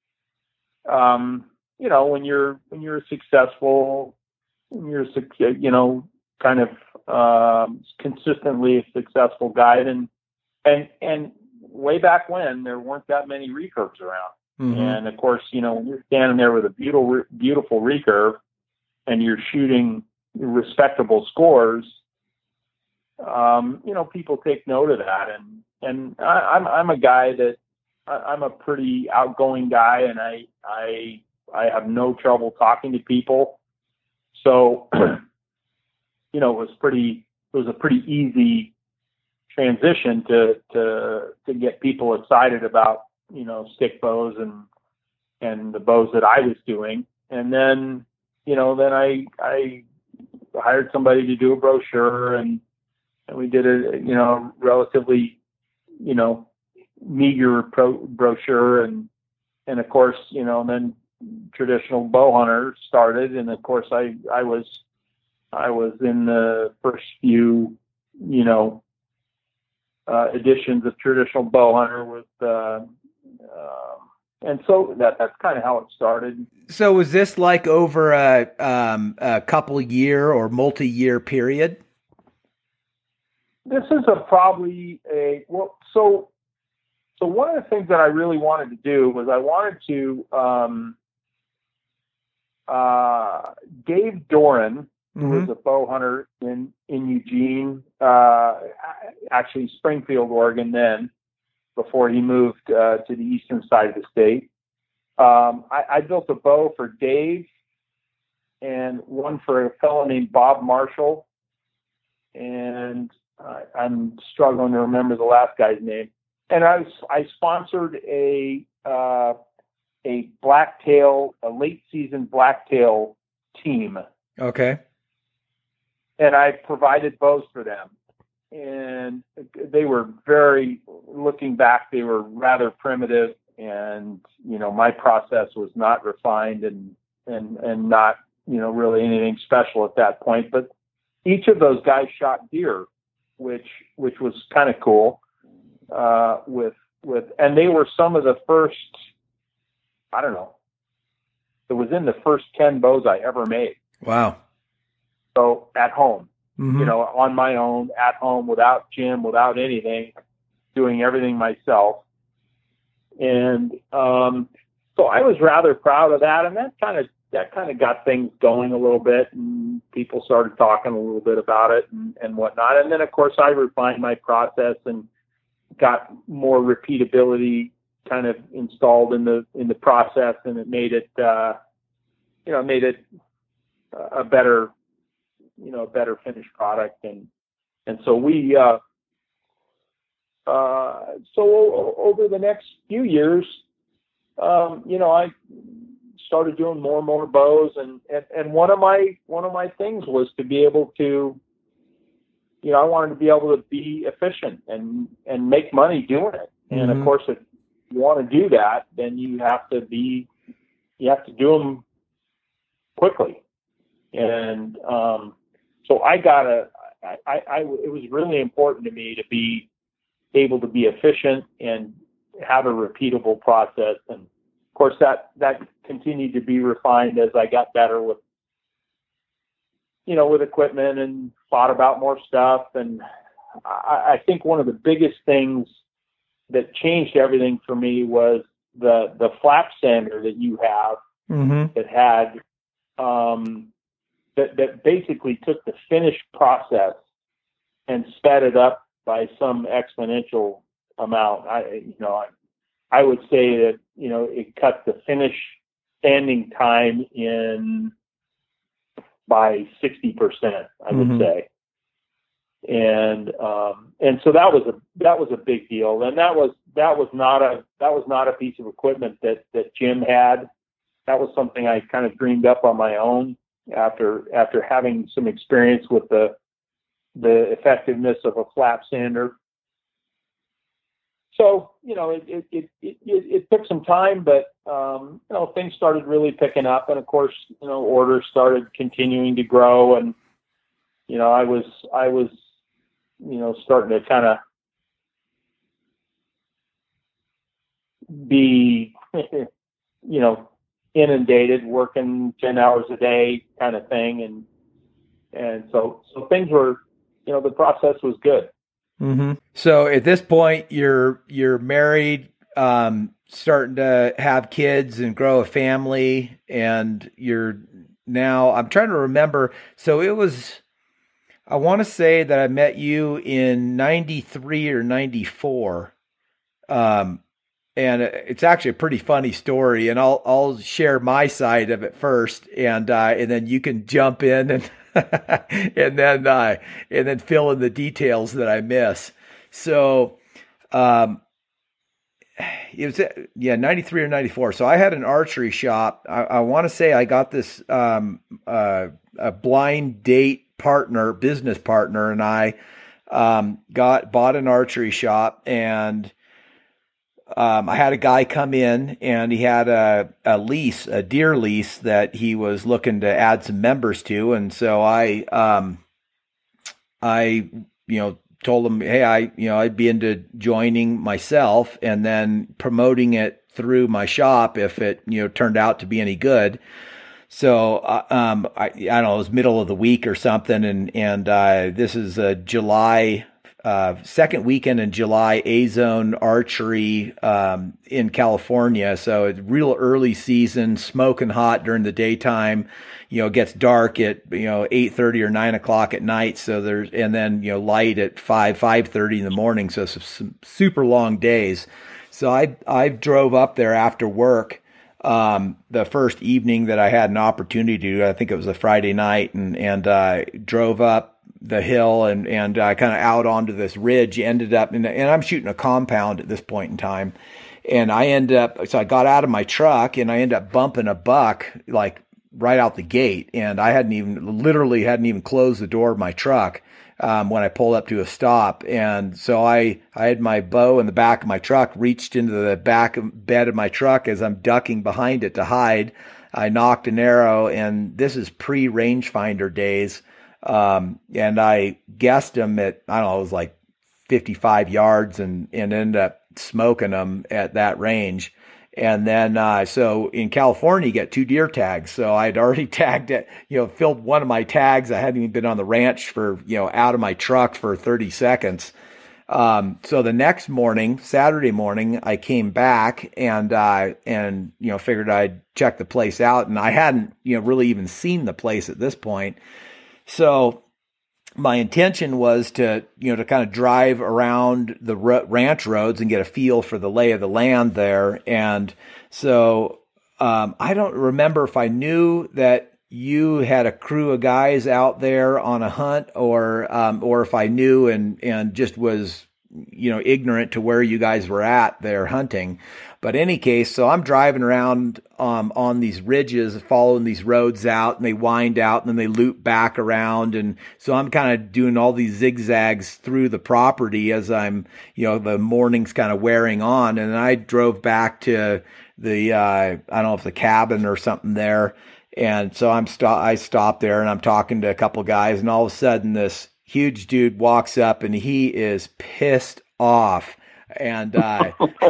um, you know, when you're, when you're successful, when you're, you know, kind of um, consistently a successful guide, and and and way back when there weren't that many recurves around, mm-hmm. and of course, you know, when you're standing there with a beautiful beautiful recurve and you're shooting respectable scores, um, you know, people take note of that, and and I, I'm I'm a guy that I, I'm a pretty outgoing guy, and I I I have no trouble talking to people, so. You know, it was pretty, it was a pretty easy transition to, to, to get people excited about, you know, stick bows and, and the bows that I was doing. And then, you know, then I, I hired somebody to do a brochure, and, and we did a, you know, relatively, you know, meager pro- brochure. And, and of course, you know, and then Traditional Bowhunter started. And of course I, I was, I was in the first few, you know, uh, editions of Traditional Bowhunter with, uh, uh, and so that that's kind of how it started. So was this like over a, um, a couple year or multi-year period? This is a probably a well, so so one of the things that I really wanted to do was I wanted to, um, uh, Dave Doran, who Mhm. was a bow hunter in, in Eugene, uh, actually Springfield, Oregon then, before he moved uh, to the eastern side of the state. Um, I, I built a bow for Dave and one for a fellow named Bob Marshall. And uh, I'm struggling to remember the last guy's name. And I was, I sponsored a uh, a blacktail, a late season blacktail team. Okay. And I provided bows for them. And they were very, looking back, they were rather primitive. And, you know, my process was not refined and, and, and not, you know, really anything special at that point. But each of those guys shot deer, which, which was kind of cool. Uh, with, with, and they were some of the first, I don't know, it was in the first ten bows I ever made. Wow. So at home. Mhm. You know, on my own, at home, without Jim, without anything, doing everything myself. And um, so I was rather proud of that, and that kind of that kind of got things going a little bit, and people started talking a little bit about it and, and whatnot. And then, of course, I refined my process and got more repeatability kind of installed in the in the process, and it made it, uh, you know, made it a better. you know, a better finished product. And, and so we, uh, uh, so o- over the next few years, um, you know, I started doing more and more bows, and, and, and one of my, one of my things was to be able to, you know, I wanted to be able to be efficient and, and make money doing it. And Mhm. of course, if you want to do that, then you have to be, you have to do them quickly. And, um, So I got a, I, I, I, it was really important to me to be able to be efficient and have a repeatable process. And of course that, that continued to be refined as I got better with, you know, with equipment and thought about more stuff. And I, I think one of the biggest things that changed everything for me was the, the flap sander that you have Mhm. that had, um, that, that basically took the finished process and sped it up by some exponential amount. I, you know, I, I would say that, you know, it cut the finish standing time in by sixty percent, I would Mhm. say. And, um, and so that was a, that was a big deal. And that was, that was not a, that was not a piece of equipment that, that Jim had. That was something I kind of dreamed up on my own after after having some experience with the the effectiveness of a flap sander. So, you know, it it it, it, it took some time, but um, you know, things started really picking up, and of course, you know, orders started continuing to grow, and you know, I was I was you know starting to kind of be you know inundated, working ten hours a day kind of thing. And, and so, so things were, you know, the process was good. Mm-hmm. So at this point you're, you're married, um, starting to have kids and grow a family, and you're now, I'm trying to remember. So it was, I want to say that I met you in ninety-three or ninety-four. Um, And it's actually a pretty funny story, and I'll I'll share my side of it first, and uh, and then you can jump in and and then uh, and then fill in the details that I miss. So, um, it was yeah ninety-three or ninety-four. So I had an archery shop. I, I want to say I got this um, uh, a blind date partner, business partner, and I um, got bought an archery shop. And Um, I had a guy come in, and he had a, a lease, a deer lease that he was looking to add some members to. And so I, um, I, you know, told him, hey, I, you know, I'd be into joining myself and then promoting it through my shop if it, you know, turned out to be any good. So, uh, um, I, I don't know, it was middle of the week or something. And, and, uh, this is, uh, July, uh, second weekend in July, A-Zone Archery um, in California. So it's real early season, smoking hot during the daytime. You know, it gets dark at, you know, eight thirty or nine o'clock at night. So there's, and then, you know, light at five, five thirty in the morning. So it's some super long days. So I, I drove up there after work. Um, the first evening that I had an opportunity to, I think it was a Friday night, and, and, uh, drove up the hill and, and, uh, kind of out onto this ridge, ended up in, and I'm shooting a compound at this point in time. And I ended up, so I got out of my truck and I ended up bumping a buck, like right out the gate. And I hadn't even, literally hadn't even closed the door of my truck. Um, when I pulled up to a stop. And so I, I had my bow in the back of my truck, reached into the back of, bed of my truck as I'm ducking behind it to hide. I knocked an arrow, and this is pre rangefinder days. Um, and I guessed him at, I don't know, it was like fifty-five yards, and, and ended up smoking them at that range. And then, uh, so in California, you get two deer tags. So I'd already tagged it, you know, filled one of my tags. I hadn't even been on the ranch for, you know, out of my truck for thirty seconds. Um, so the next morning, Saturday morning, I came back and, uh, and, you know, figured I'd check the place out, and I hadn't, you know, really even seen the place at this point. So my intention was to, you know, to kind of drive around the r- ranch roads and get a feel for the lay of the land there. And so, um, I don't remember if I knew that you had a crew of guys out there on a hunt, or, um, or if I knew and, and just was, you know, ignorant to where you guys were at there hunting. But in any case, so I'm driving around um, on these ridges, following these roads out, and they wind out and then they loop back around. And so I'm kind of doing all these zigzags through the property as I'm, you know, the morning's kind of wearing on. And I drove back to the, uh, I don't know if the cabin or something there. And so I'm sto- I stopped there and I'm talking to a couple guys, and all of a sudden this huge dude walks up and he is pissed off. And, uh,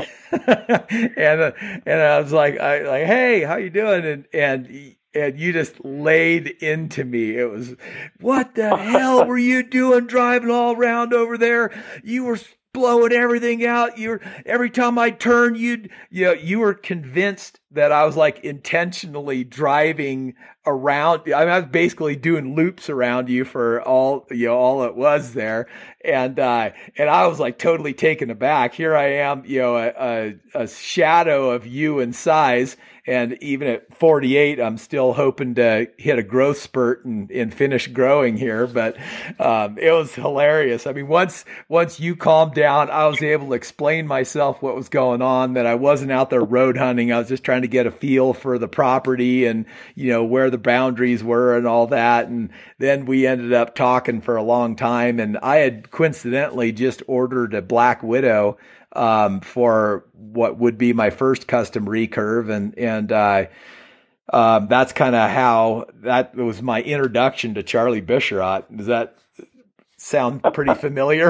and, uh, and I was like, I like, hey, how you doing? And, and, and you just laid into me. It was, what the hell were you doing driving all around over there? You were blowing everything out. You were, every time I turned, you'd, you know, you were convinced that I was like intentionally driving around. I mean, I was basically doing loops around you for all, you know, all it was there. And, uh, and I was like totally taken aback. Here I am, you know, a, a, a shadow of you in size. And even at forty-eight, I'm still hoping to hit a growth spurt and, and finish growing here. But, um, it was hilarious. I mean, once, once you calmed down, I was able to explain myself what was going on, that I wasn't out there road hunting. I was just trying to get a feel for the property and, you know, where the boundaries were and all that. And then we ended up talking for a long time. And I had coincidentally just ordered a Black Widow, um, for what would be my first custom recurve. And, and, uh, um, that's kind of how that was my introduction to Charlie Bisharat. Does that sound pretty familiar?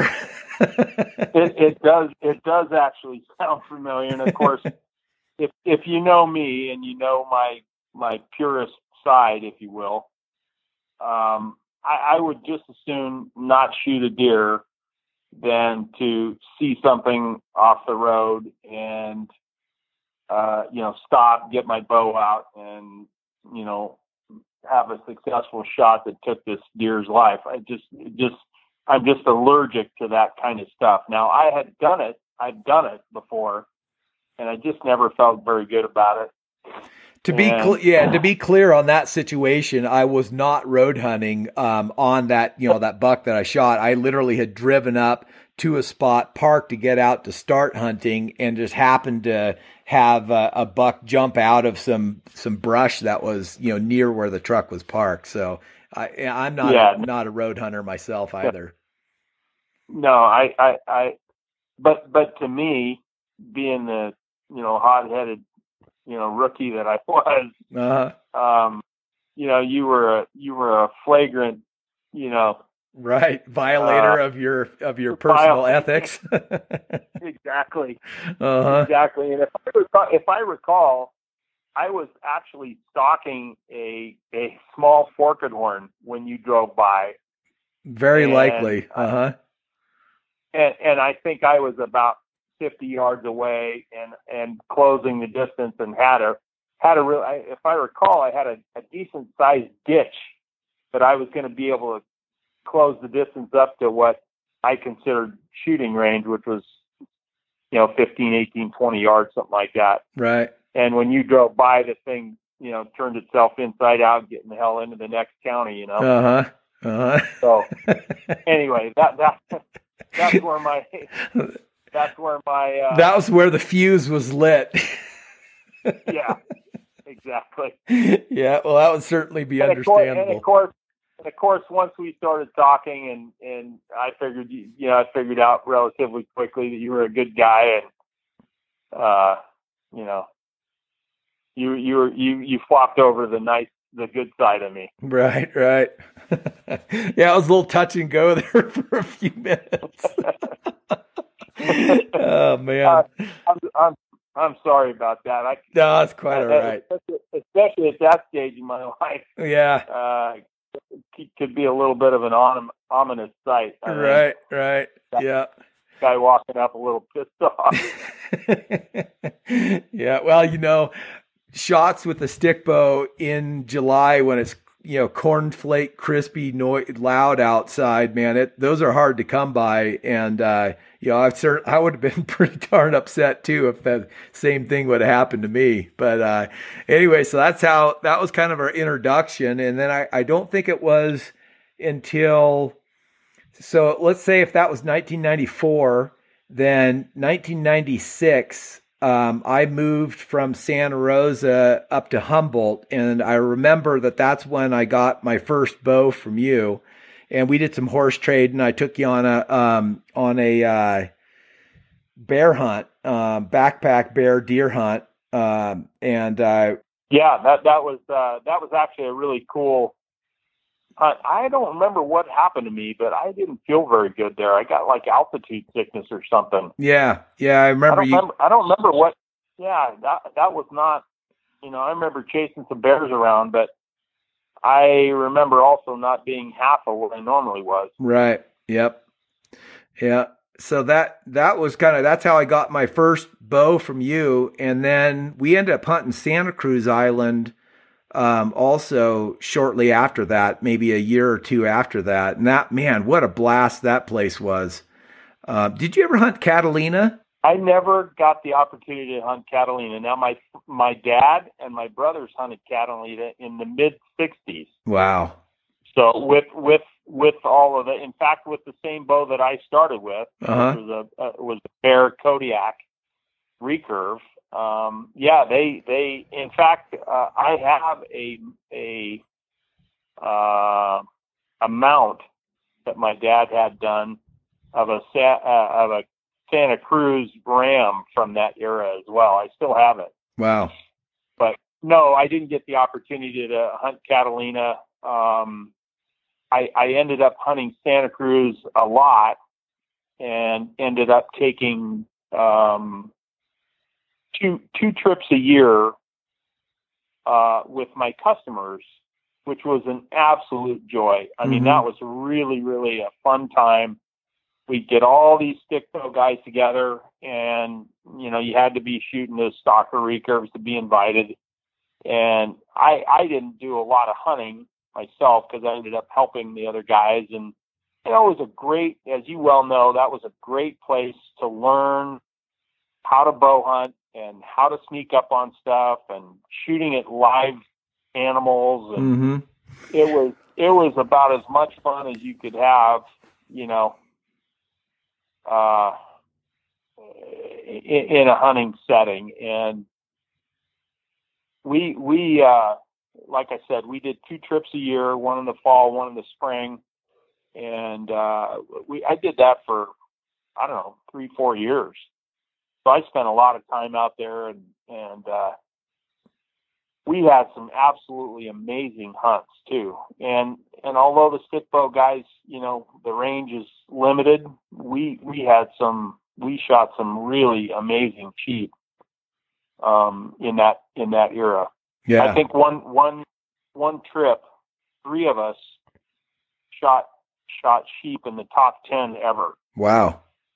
it, it does. It does actually sound familiar. And of course, if if you know me and you know my my purist side, if you will, um, I, I would just as soon not shoot a deer than to see something off the road and uh, you know, stop, get my bow out, and you know, have a successful shot that took this deer's life. I just just I'm just allergic to that kind of stuff. Now, I had done it. I'd done it before, and I just never felt very good about it. To be cl- yeah, to be clear on that situation, I was not road hunting um, on that, you know, that buck that I shot. I literally had driven up to a spot, parked to get out to start hunting, and just happened to have a, a buck jump out of some some brush that was, you know, near where the truck was parked. So I, I'm not yeah. a, not a road hunter myself either. No, I, I, I, but but to me, being the, you know, hot-headed, you know, rookie that I was, uh-huh. um, you know, you were a, you were a flagrant, you know, right. Violator uh, of your, of your personal viol- ethics. Exactly. Uh-huh. Exactly. And if I recall, if I recall, I was actually stalking a, a small forked horn when you drove by. Very likely. Uh-huh. and, and I think I was about fifty yards away and, and closing the distance, and had a, had a real, I, if I recall, I had a, a decent sized ditch that I was going to be able to close the distance up to what I considered shooting range, which was, you know, fifteen, eighteen, twenty yards, something like that. Right. And when you drove by, the thing, you know, turned itself inside out, getting the hell into the next county, you know? Uh-huh. Uh-huh. So anyway, that, that, that's where my, that's where my, uh, that was where the fuse was lit. yeah, exactly. Yeah. Well, that would certainly be and understandable. Of course, and of course, and of course, once we started talking, and, and I figured, you know, I figured out relatively quickly that you were a good guy, and, uh, you know, you, you were, you, you flopped over the nice, the good side of me. Right. Right. Yeah. It was a little touch and go there for a few minutes. Oh man. Uh, I'm, I'm, I'm sorry about that. I, No, it's quite all right. Especially at that stage in my life. Yeah. Uh, it could be a little bit of an om- ominous sight. I Right. Mean, right. Yeah. Guy walking up a little pissed off. Yeah. Well, you know, shots with a stick bow in July when it's, you know, cornflake, crispy, no- loud outside, man, it, those are hard to come by. And, uh, you know, I've certain, I would have been pretty darn upset too if the same thing would have happened to me. But, uh, anyway, so that's how, that was kind of our introduction. And then I, I don't think it was until, so let's say if that was nineteen ninety-four, then nineteen ninety-six, Um, I moved from Santa Rosa up to Humboldt, and I remember that that's when I got my first bow from you, and we did some horse trade, and I took you on a um, on a uh, bear hunt, um, backpack bear deer hunt, um, and uh, yeah, that that was uh, that was actually a really cool hunt. I don't remember what happened to me, but I didn't feel very good there. I got like altitude sickness or something. Yeah, yeah, I remember I don't you. Remember, I don't remember what. Yeah, that that was not. You know, I remember chasing some bears around, but I remember also not being half of what I normally was. Right. Yep. Yeah. So that that was kind of that's how I got my first bow from you, and then we ended up hunting Santa Cruz Island. Um, also shortly after that, maybe a year or two after that. And that, man, what a blast that place was. Uh, did you ever hunt Catalina? I never got the opportunity to hunt Catalina. Now my, my dad and my brothers hunted Catalina in the mid sixties. Wow. So with, with, with all of it, in fact, with the same bow that I started with, uh-huh. which was a, uh, was a Bear Kodiak recurve. Um, yeah, they, they, in fact, uh, I have a, a, uh, a mount that my dad had done of a, uh, of a Santa Cruz Ram from that era as well. I still have it. Wow. But no, I didn't get the opportunity to hunt Catalina. Um, I, I ended up hunting Santa Cruz a lot and ended up taking, um, two two trips a year uh, with my customers, which was an absolute joy. I mean, mm-hmm. that was really, really a fun time. We'd get all these stick bow guys together, and, you know, you had to be shooting those stalker recurves to be invited. And I, I didn't do a lot of hunting myself because I ended up helping the other guys. And, you know, it was a great, as you well know, that was a great place to learn how to bow hunt and how to sneak up on stuff and shooting at live animals. And mm-hmm. it was, it was about as much fun as you could have, you know, uh, in, in a hunting setting. And we, we, uh, like I said, we did two trips a year, one in the fall, one in the spring. And, uh, we, I did that for, I don't know, three, four years. So I spent a lot of time out there, and, and, uh, we had some absolutely amazing hunts too. And, and although the stick bow guys, you know, the range is limited, we, we had some, we shot some really amazing sheep, um, in that, in that era. Yeah. I think one, one, one trip, three of us shot, shot sheep in the top ten ever. Wow.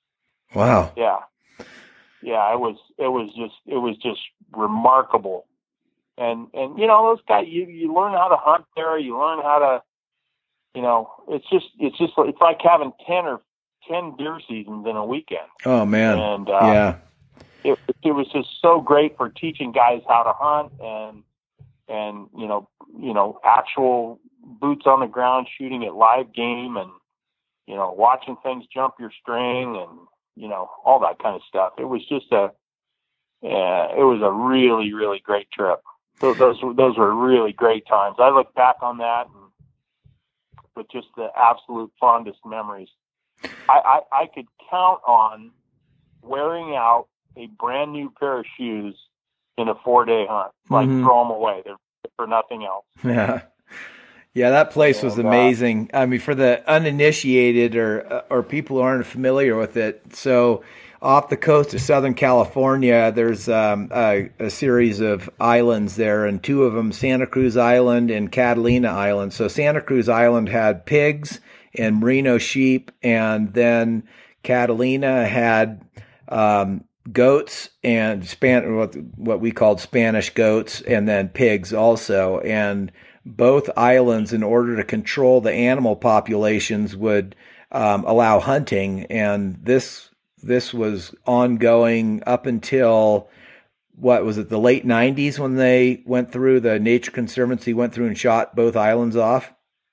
Wow. Yeah. Yeah, it was it was just it was just remarkable. And and you know, those guys, you, you learn how to hunt there, you learn how to, you know, it's just it's just it's like having ten or ten deer seasons in a weekend. Oh man. And uh, yeah. it it was just so great for teaching guys how to hunt and and you know you know actual boots on the ground shooting at live game and you know watching things jump your string and you know all that kind of stuff. It was just a yeah, it was a really really great trip. So those those were really great times. I look back on that and with just the absolute fondest memories. I, I, I could count on wearing out a brand new pair of shoes in a four day hunt, like Mhm. throw them away. They're for nothing else. Yeah. Yeah, that place was And, uh, amazing. I mean, for the uninitiated or or people who aren't familiar with it, so off the coast of Southern California, there's um, a, a series of islands there, and two of them, Santa Cruz Island and Catalina Island. So Santa Cruz Island had pigs and merino sheep, and then Catalina had um, goats and span what what we called Spanish goats, and then pigs also. And both islands, in order to control the animal populations, would um, allow hunting, and this this was ongoing up until what was it, the late nineties, when they went through the Nature Conservancy went through and shot both islands off.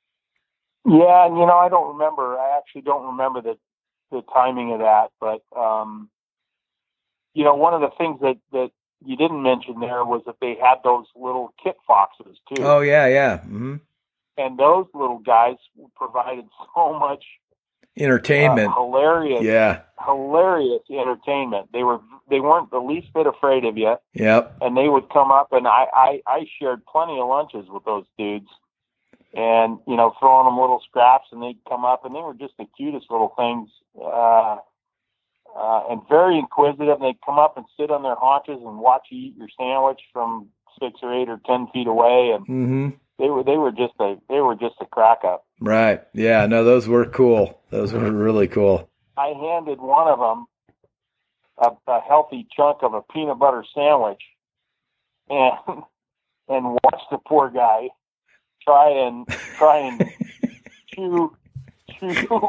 Yeah, and you know, I don't remember. I actually don't remember the the timing of that. But um, you know, one of the things that that you didn't mention there was that they had those little kit foxes too. Oh yeah, yeah. Mm-hmm. And those little guys provided so much Entertainment. uh, hilarious, Yeah. hilarious entertainment. They were they weren't the least bit afraid of you, Yep. and they would come up, and I I, I shared plenty of lunches with those dudes. And, you know, throwing them little scraps, and they'd come up, and they were just the cutest little things, uh, uh, and very inquisitive. And they'd come up and sit on their haunches and watch you eat your sandwich from six or eight or ten feet away. And Mm-hmm. they were they were just a they were just a crack up. Right. Yeah. No, those were cool. Those were really cool. I handed one of them a, a healthy chunk of a peanut butter sandwich, and and watched the poor guy try and try and chew, chew,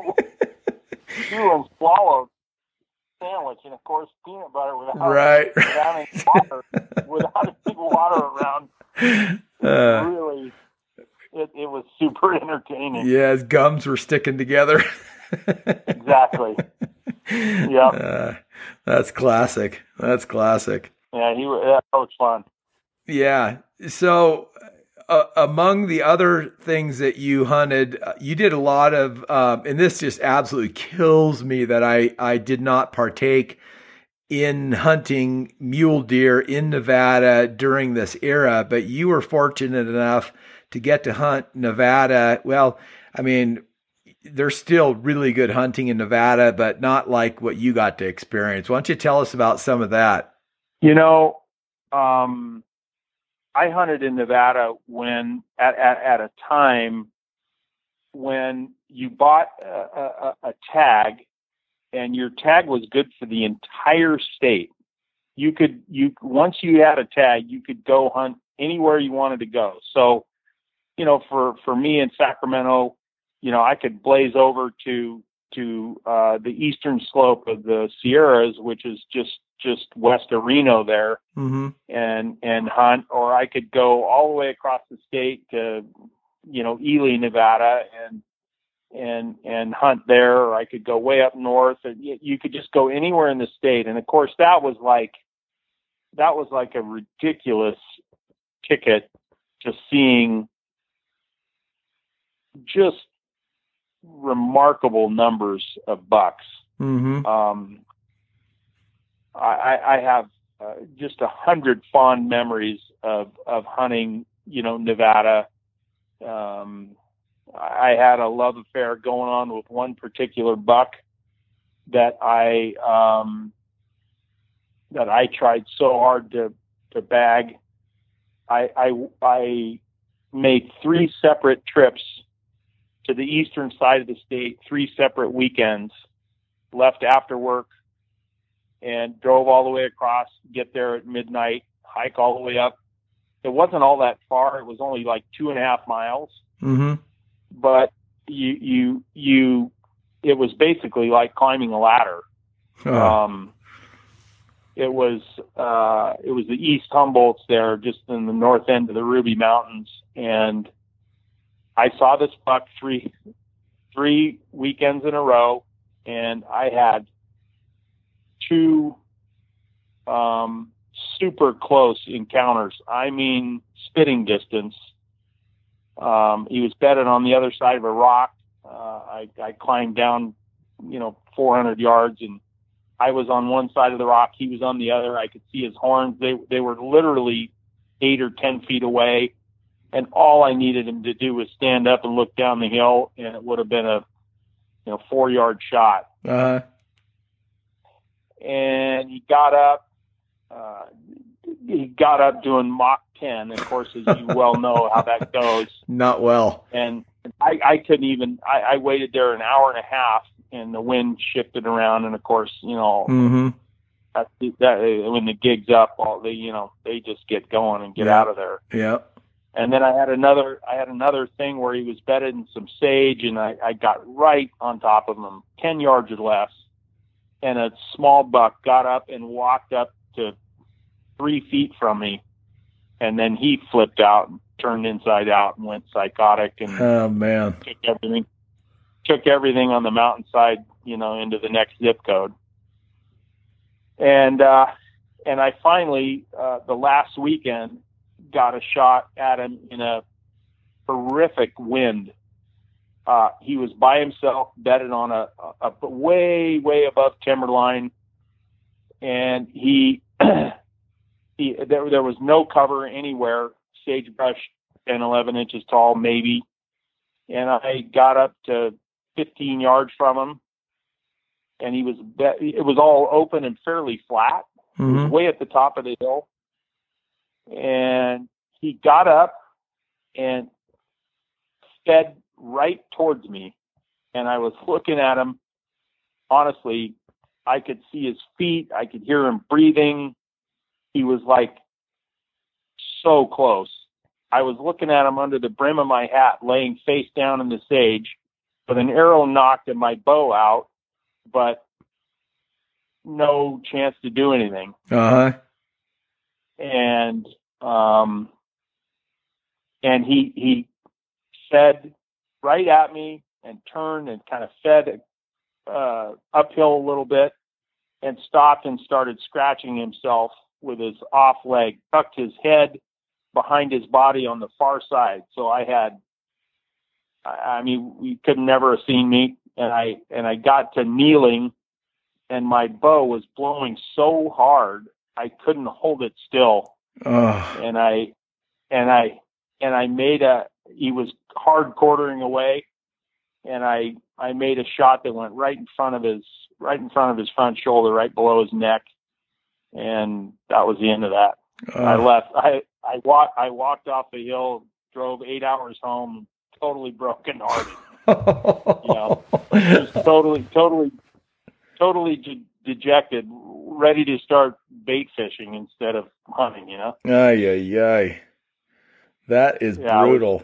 chew and swallow sandwich, and of course peanut butter without Right. without any water, without any water around. Uh, Really, it, it was super entertaining. yeah, his gums were sticking together. Exactly. Yep. Uh, that's classic. That's classic. Yeah, he was, that was fun. Yeah. So, uh, among the other things that you hunted, uh, you did a lot of, um, and this just absolutely kills me that I, I did not partake in hunting mule deer in Nevada during this era, but you were fortunate enough to get to hunt Nevada. Well, I mean, there's still really good hunting in Nevada, but not like what you got to experience. Why don't you tell us about some of that? You know, um, I hunted in Nevada when at, at, at a time when you bought a, a, a tag, and your tag was good for the entire state. You could, you, once you had a tag, you could go hunt anywhere you wanted to go. So, you know, for, for me in Sacramento, you know, I could blaze over to, to, uh, the eastern slope of the Sierras, which is just, just west of Reno there, Mm-hmm. and, and hunt, or I could go all the way across the state to, you know, Ely, Nevada, and, and and hunt there, or I could go way up north, and you, you could just go anywhere in the state. And of course, that was like that was like a ridiculous ticket to seeing just remarkable numbers of bucks. Mm-hmm. Um, I, I have uh, just a hundred fond memories of of hunting, you know, Nevada. Um, I had a love affair going on with one particular buck that I um, that I tried so hard to to bag. I, I I made three separate trips to the eastern side of the state, three separate weekends. Left after work, and drove all the way across, get there at midnight, hike all the way up. It wasn't all that far. It was only like two and a half miles, Mm-hmm. but you, you, you, it was basically like climbing a ladder. Oh. Um, it was, uh, it was the East Humboldt's there, just in the north end of the Ruby Mountains. And I saw this buck three, three weekends in a row, and I had two, um, super close encounters. I mean, spitting distance. Um, he was bedded on the other side of a rock. Uh, I, I climbed down, you know, four hundred yards, and I was on one side of the rock. He was on the other. I could see his horns. They, they were literally eight or ten feet away. And all I needed him to do was stand up and look down the hill, and it would have been a, you know, four yard shot. Uh-huh. And he got up, uh, he got up doing Mach ten. Of course, as you well know how that goes. Not well. And I, I couldn't even, I, I waited there an hour and a half, and the wind shifted around. And of course, you know, Mm-hmm. that, that, when the gig's up, all they, you know, they just get going and get Yeah. out of there. Yeah. And then I had another, I had another thing where he was bedded in some sage, and I, I got right on top of him, ten yards or less. And a small buck got up and walked up to three feet from me. And then he flipped out and turned inside out and went psychotic and Oh, man. took everything, took everything on the mountainside, you know, into the next zip code. And, uh, and I finally, uh, the last weekend, got a shot at him in a horrific wind. Uh, he was by himself, bedded on a, a, a way, way above timberline. And he, he, there, there was no cover anywhere, sagebrush ten, eleven inches tall, maybe. And I got up to fifteen yards from him, and he was, it was all open and fairly flat. It was Mm-hmm. way at the top of the hill. And he got up and sped right towards me. And I was looking at him. Honestly, I could see his feet. I could hear him breathing. He was like so close. I was looking at him under the brim of my hat, laying face down in the sage, with an arrow knocked and my bow out, but no chance to do anything. Uh-huh. And um, and he he fed right at me and turned and kind of fed uh, uphill a little bit, and stopped and started scratching himself with his off leg, tucked his head behind his body on the far side. So I had, I I mean, we could never have seen me, and I and I got to kneeling, and my bow was blowing so hard I couldn't hold it still. Oh. And I, and I, and I made a, he was hard quartering away, and I, I made a shot that went right in front of his, right in front of his front shoulder, right below his neck. And that was the end of that. Oh. I left, I, I walked, I walked off the hill, drove eight hours home, totally broken hearted, you know, just totally, totally, totally de- dejected, ready to start bait fishing instead of hunting, you know? Ay, ay, ay. That is Yeah, I was- brutal.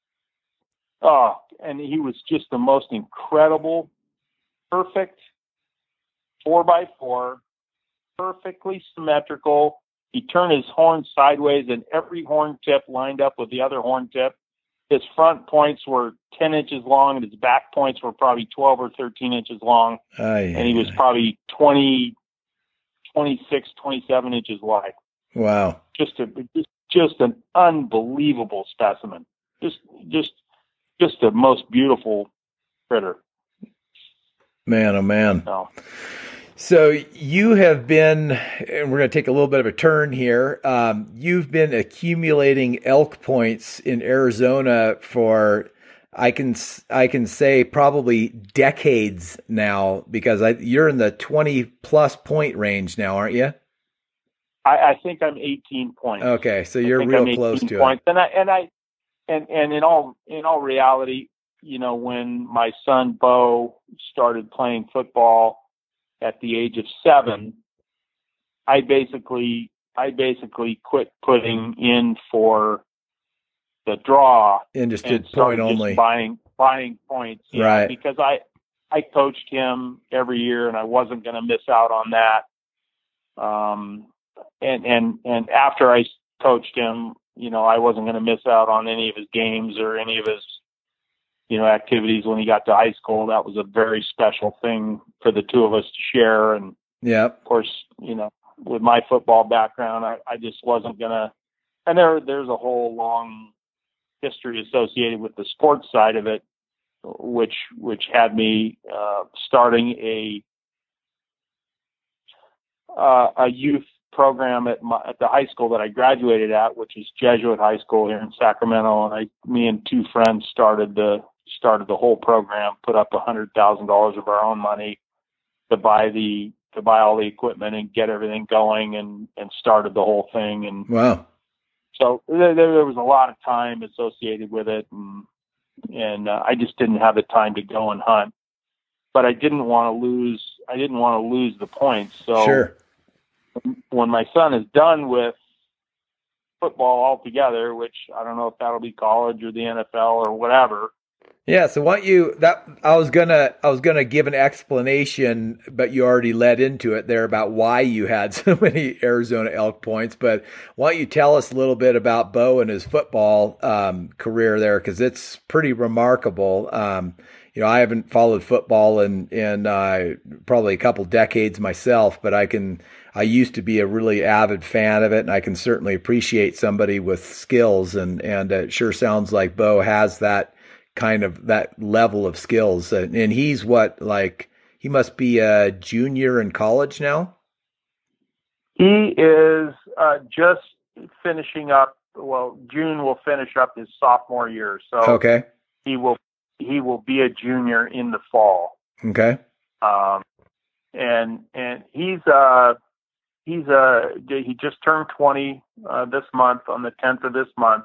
Oh, and he was just the most incredible, perfect four by four, perfectly symmetrical. He turned his horn sideways, and every horn tip lined up with the other horn tip. His front points were ten inches long, and his back points were probably twelve or thirteen inches long. Ay, And he was probably twenty, twenty-six, twenty-seven inches wide. wow. Just a, just, just an unbelievable specimen. Just, just, just the most beautiful critter. Man, oh man. So, So you have been, and we're going to take a little bit of a turn here. Um, you've been accumulating elk points in Arizona for, I can I can say probably decades now, because I, you're in the twenty plus point range now, aren't you? I, I think I'm eighteen points. Okay, so I you're think real I'm close eighteen to points. And I and I and and in all in all reality, you know, when my son Bo started playing football at the age of seven, I basically I basically quit putting in for the draw And just and did started point just only. buying buying points, yeah, Right. because I I coached him every year, and I wasn't going to miss out on that. Um, and and and after I coached him, you know, I wasn't going to miss out on any of his games or any of his, you know, activities when he got to high school. That was a very special thing for the two of us to share. And Yep. of course, you know, with my football background, I, I just wasn't going to, and there, there's a whole long history associated with the sports side of it, which, which had me, uh, starting a, uh, a youth program at my, at the high school that I graduated at, which is Jesuit High School here in Sacramento. And I, me and two friends started the, started the whole program, put up a hundred thousand dollars of our own money to buy the, to buy all the equipment and get everything going, and, and started the whole thing. And Wow. so there, there was a lot of time associated with it. And, and uh, I just didn't have the time to go and hunt, but I didn't want to lose, I didn't want to lose the points. So Sure. when my son is done with football altogether, which I don't know if that'll be college or the N F L or whatever. Yeah, so why don't you that I was gonna I was gonna give an explanation, but you already led into it there about why you had so many Arizona Elk points. But why don't you tell us a little bit about Bo and his football um, career there, because it's pretty remarkable. Um, you know, I haven't followed football in in uh, probably a couple decades myself, but I can. I used to be a really avid fan of it, and I can certainly appreciate somebody with skills, and and it sure sounds like Bo has that kind of that level of skills. And, and he's what, like, he must be a junior in college now? He is uh, just finishing up. Well, June will finish up his sophomore year. So Okay. he will, he will be a junior in the fall. Okay. Um, and, and he's, uh, he's, uh, he just turned twenty, uh, this month on the tenth of this month.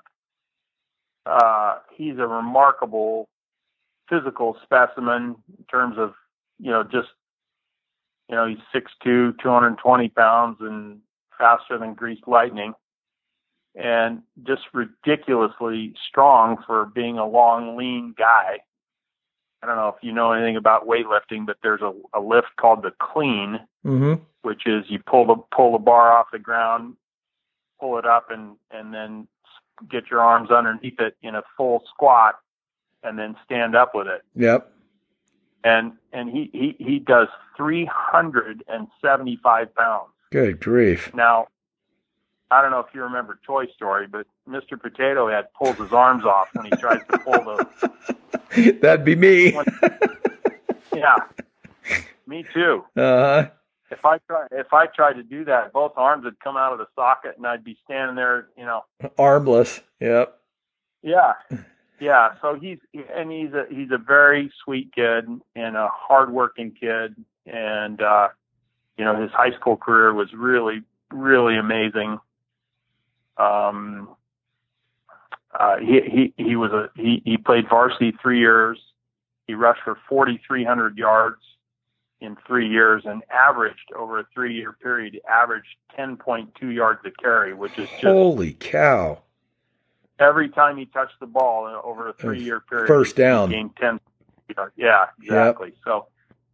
Uh, he's a remarkable physical specimen in terms of, you know, just, you know, he's six two, two hundred twenty pounds and faster than greased lightning, and just ridiculously strong for being a long, lean guy. I don't know if you know anything about weightlifting, but there's a, a lift called the clean, Mm-hmm. which is you pull the, pull the bar off the ground, pull it up, and, and then get your arms underneath it in a full squat, and then stand up with it. Yep. And and he, he, he does three hundred seventy-five pounds. Good grief. Now, I don't know if you remember Toy Story, but Mister Potato Head pulls his arms off when he tries to pull the... That'd be me. Yeah, me too. Uh-huh. If I try, if I tried to do that, both arms would come out of the socket, and I'd be standing there, you know. Armless. Yep. Yeah, yeah. So he's and he's a he's a very sweet kid and a hardworking kid, and uh, you know, his high school career was really really amazing. Um, uh, he he he was a he he played varsity three years. He rushed for forty-three hundred yards in three years and averaged over a three-year period, averaged ten point two yards a carry, which is just Holy cow. every time he touched the ball uh, over a three-year period. First down. He gained ten yards. Yeah, exactly. Yep. So,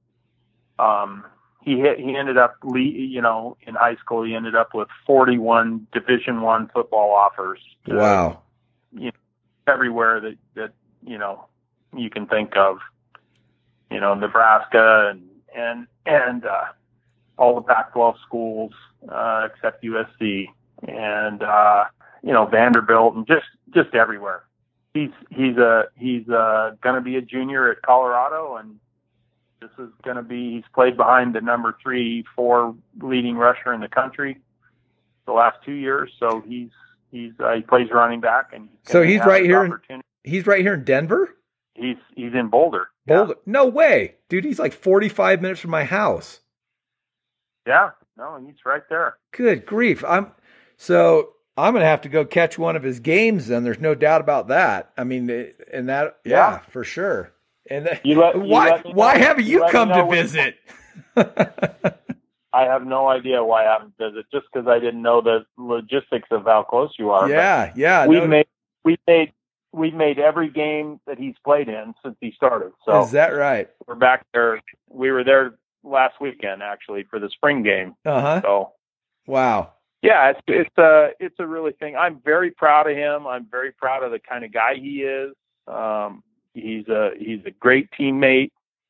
um, he hit, he ended up, le- you know, in high school, he ended up with forty-one Division One football offers. To, Wow. You know, everywhere that, that, you know, you can think of, you know, Nebraska and, and, and, uh, all the Pac twelve schools, uh, except U S C, and, uh, you know, Vanderbilt, and just, just everywhere. He's, he's a, he's, uh, gonna be a junior at Colorado, and this is gonna be, he's played behind the number three, four leading rusher in the country the last two years. So he's, he's, uh, he plays running back, and he's So he's right here. In, he's right here in Denver? He's, he's in Boulder. Boulder. Yeah. No way. Dude, he's like forty-five minutes from my house. Yeah. No, he's right there. Good grief. I'm so I'm going to have to go catch one of his games then. There's no doubt about that. I mean, and that, yeah, Yeah. for sure. And that, You let- you why, let me why know- haven't you you let me come know to when- visit? I have no idea why I haven't visited, just because I didn't know the logistics of how close you are. Yeah, yeah. We no- made we made we made every game that he's played in since he started. So Is that right? we're back there. We were there last weekend actually for the spring game. Uh huh. So Wow. yeah, it's it's a it's a really thing. I'm very proud of him. I'm very proud of the kind of guy he is. Um, he's a he's a great teammate.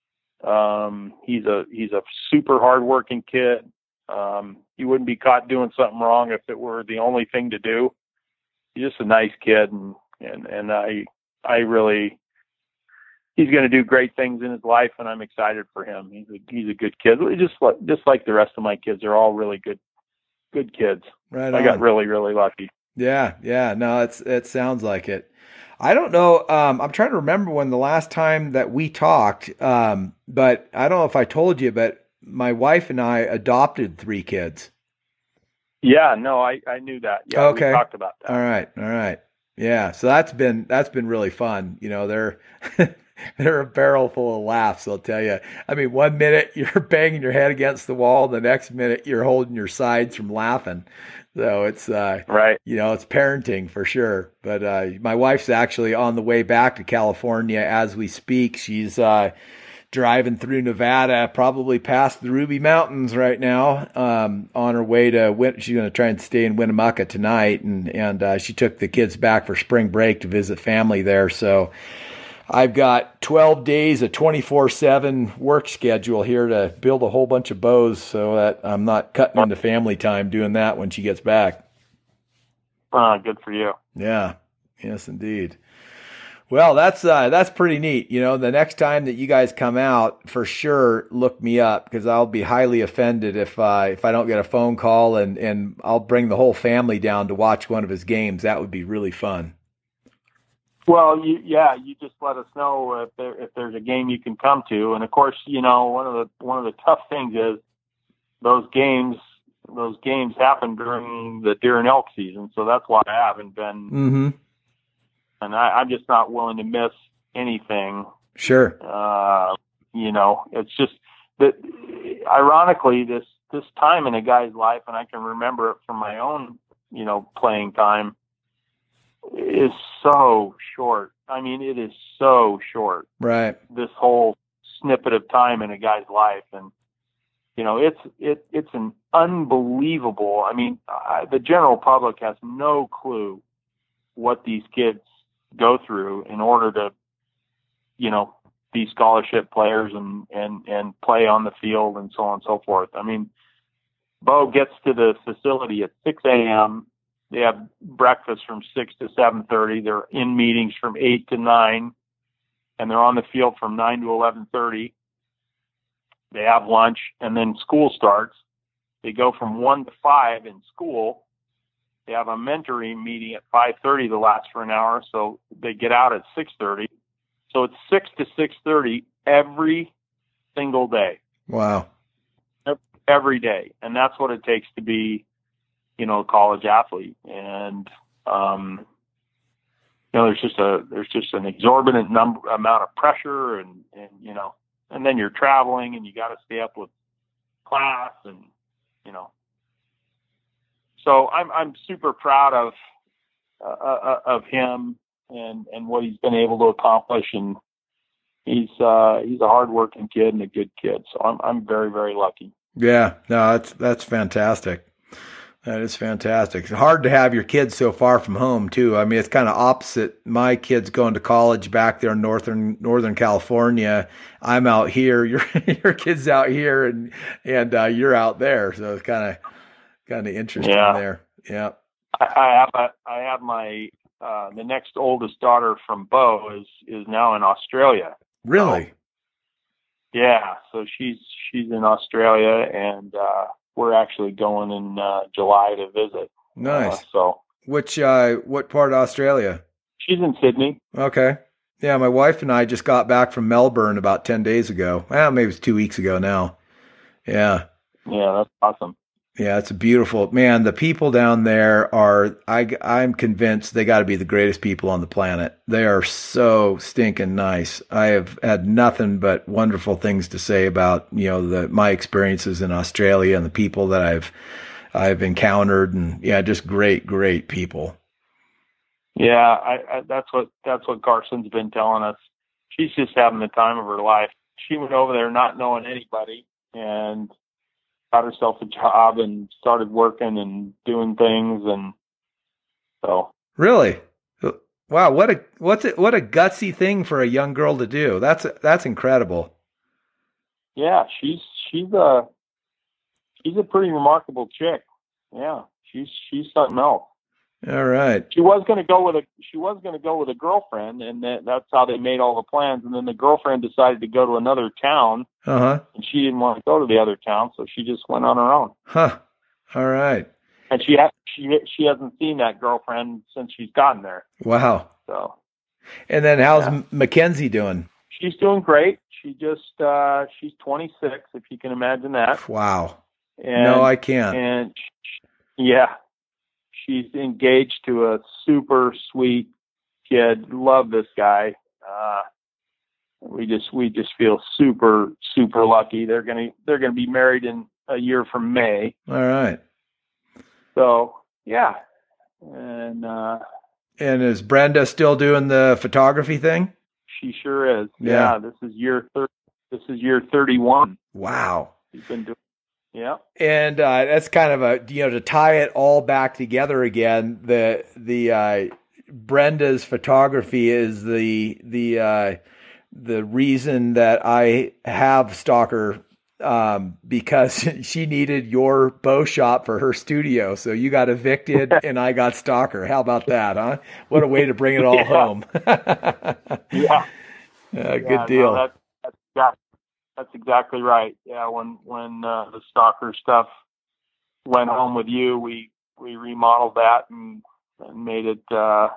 Um, he's a he's a super hardworking kid. Um, he wouldn't be caught doing something wrong if it were the only thing to do. He's just a nice kid, and and and I I really he's going to do great things in his life, and I'm excited for him. He's a he's a good kid, just like just like the rest of my kids. They're all really good good kids. Right I on. got really really lucky. Yeah, yeah. No, it's it sounds like it. I don't know. Um, I'm trying to remember when the last time that we talked, um, but I don't know if I told you, but my wife and I adopted three kids. Yeah, no, I, I knew that. Yeah, Okay. we talked about that. All right, all right. Yeah, so that's been that's been really fun. You know, they're they're a barrel full of laughs, I'll tell you. I mean, one minute you're banging your head against the wall, the next minute you're holding your sides from laughing. So it's uh Right. you know, it's parenting for sure. But uh my wife's actually on the way back to California as we speak. She's uh driving through Nevada, probably past the Ruby Mountains right now, um, on her way to Win- she's going to try and stay in Winnemucca tonight. And, and, uh, she took the kids back for spring break to visit family there. So I've got twelve days, a twenty-four seven work schedule here to build a whole bunch of bows so that I'm not cutting into family time doing that when she gets back. Uh, good for you. Yeah. Yes, indeed. Well, that's uh, that's pretty neat. You know, the next time that you guys come out, for sure, look me up because I'll be highly offended if uh, if I don't get a phone call, and, and I'll bring the whole family down to watch one of his games. That would be really fun. Well, you, yeah, you just let us know if there, if there's a game you can come to. And of course, you know, one of the one of the tough things is those games those games happen during the deer and elk season, so that's why I haven't been. Mm-hmm. And I, I'm just not willing to miss anything. Sure. Uh, you know, it's just that. Ironically, this this time in a guy's life, and I can remember it from my own, you know, playing time, is so short. I mean, it is so short. Right. This whole snippet of time in a guy's life, and you know, it's it it's an unbelievable. I mean, uh, the general public has no clue what these kids go through in order to, you know, be scholarship players and, and, and play on the field and so on and so forth. I mean, Bo gets to the facility at six a.m. They have breakfast from six to seven thirty. They're in meetings from eight to nine, and they're on the field from nine to eleven thirty. They have lunch, and then school starts. They go from one to five in school. They have a mentoring meeting at five thirty to last for an hour, so they get out at six thirty. So it's six to six thirty every single day. Wow. Every day. And that's what it takes to be, you know, a college athlete. And, um, you know, there's just a, there's just an exorbitant number, amount of pressure and, and, you know, and then you're traveling and you got to stay up with class and, you know, so I'm I'm super proud of uh, of him and, and what he's been able to accomplish, and he's uh, he's a hardworking kid and a good kid. So I'm I'm very very lucky. Yeah. No, that's that's fantastic. That is fantastic. It's hard to have your kids so far from home too. I mean, it's kind of opposite. My kids going to college back there in northern Northern California. I'm out here. Your your kids out here, and and uh, you're out there. So it's kind of. Kind of interesting Yeah. there. Yeah. I, I have a, I have my uh, the next oldest daughter from Bo is is now in Australia. Really? So, yeah. So she's she's in Australia, and uh, we're actually going in uh, July to visit. Nice. Uh, so Which, uh, what part of Australia? she's in Sydney. Okay. Yeah. My wife and I just got back from Melbourne about ten days ago. Well, maybe it's two weeks ago now. Yeah. Yeah, that's awesome. Yeah, it's a beautiful, man. The people down there are, I, I'm convinced they got to be the greatest people on the planet. They are so stinking nice. I have had nothing but wonderful things to say about, you know, the, my experiences in Australia and the people that I've, I've encountered, and yeah, just great, great people. Yeah, I, I, that's what that's what Carson's been telling us. She's just having the time of her life. She went over there not knowing anybody and got herself a job and started working and doing things, and so really, wow, what a what's it what a gutsy thing for a young girl to do. That's that's incredible. Yeah, she's she's a she's a pretty remarkable chick. Yeah, she's she's something else. All right. She was going to go with a she was going to go with a girlfriend, and that, that's how they made all the plans. And then the girlfriend decided to go to another town, uh huh, and she didn't want to go to the other town, so she just went on her own. Huh. All right. And she ha- she she hasn't seen that girlfriend since she's gotten there. Wow. So. And then how's Yeah. Mackenzie doing? She's doing great. She just uh, she's twenty-six, if you can imagine that. Wow. And, no, I can't. And she, yeah, she's engaged to a super sweet kid. Love this guy. Uh, we just we just feel super super lucky. They're gonna they're gonna be married in a year from May. All right. So yeah, and uh, and is Brenda still doing the photography thing? she sure is. Yeah. Yeah, this is year thir- this is year thirty-one. Wow. She's been doing. Yeah. And uh, that's kind of a, you know, to tie it all back together again, the the uh, Brenda's photography is the the uh, the reason that I have Stalker, um, because she needed your bow shop for her studio. So you got evicted and I got Stalker. How about that, huh? What a way to bring it all Yeah. home. Yeah. Uh, good Yeah, deal. No, that, that's, exact, that's exactly right. Yeah, when when uh, the Stalker stuff went home with you, we we remodeled that and, and made it uh,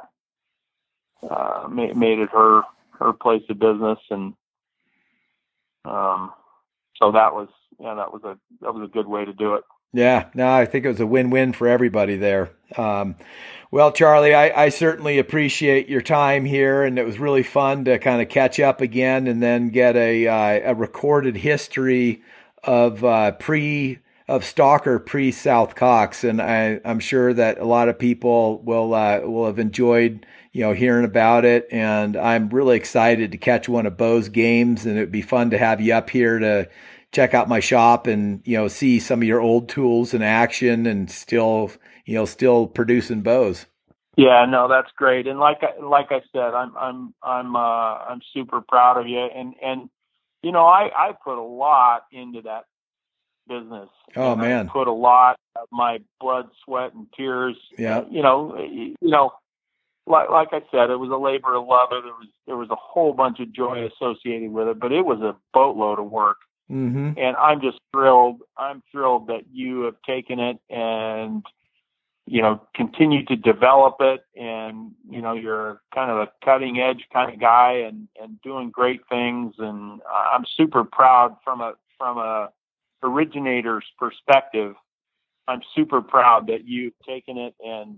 uh, made, made it her her place of business, and um, so that was yeah that was a that was a good way to do it. Yeah, no, I think it was a win-win for everybody there. Um, well, Charlie, I, I certainly appreciate your time here, and it was really fun to kind of catch up again and then get a uh, a recorded history of uh, pre of Stalker pre South Cox, and I, I'm sure that a lot of people will uh, will have enjoyed you know hearing about it, and I'm really excited to catch one of Bo's games, and it'd be fun to have you up here to check out my shop and, you know, see some of your old tools in action and still, you know, still producing bows. Yeah, no, that's great. And like, I, like I said, I'm, I'm, I'm, uh, I'm super proud of you. And, and, you know, I, I put a lot into that business. Oh, and man. I put a lot of my blood, sweat, and tears. Yeah. You know, you know, like, like I said, it was a labor of love. There was, there was a whole bunch of joy associated with it, but it was a boatload of work. Mm-hmm. And I'm just thrilled. I'm thrilled that you have taken it and, you know, continue to develop it. And, you know, you're kind of a cutting edge kind of guy and, and doing great things. And I'm super proud from a, from a originator's perspective. I'm super proud that you've taken it and,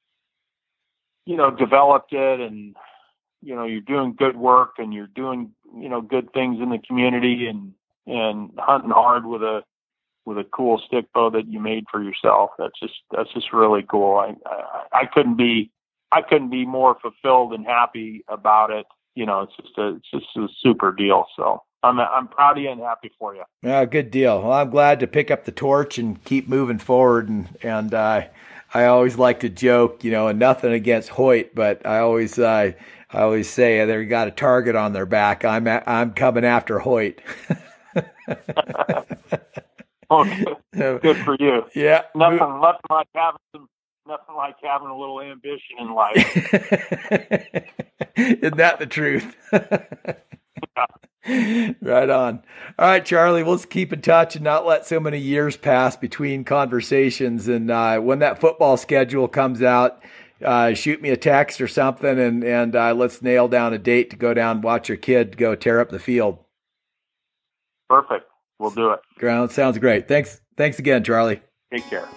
you know, developed it, and, you know, you're doing good work and you're doing, you know, good things in the community, and, and hunting hard with a with a cool stick bow that you made for yourself. That's just that's just really cool. I, I I couldn't be I couldn't be more fulfilled and happy about it. You know, it's just a it's just a super deal. So I'm I'm proud of you and happy for you. Yeah, good deal. Well, I'm glad to pick up the torch and keep moving forward. And and uh, I always like to joke, you know, and nothing against Hoyt, but I always uh, I always say they got a target on their back. I'm a, I'm coming after Hoyt. Oh, good. Good for you. Yeah. Nothing, nothing like having some, nothing like having a little ambition in life. Isn't that the truth? Right on. All right, Charlie, we'll just keep in touch and not let so many years pass between conversations. And uh, when that football schedule comes out, uh, shoot me a text or something, and and uh, let's nail down a date to go down and watch your kid go tear up the field. Perfect. We'll do it. Ground sounds great. Thanks. Thanks again, Charlie. Take care.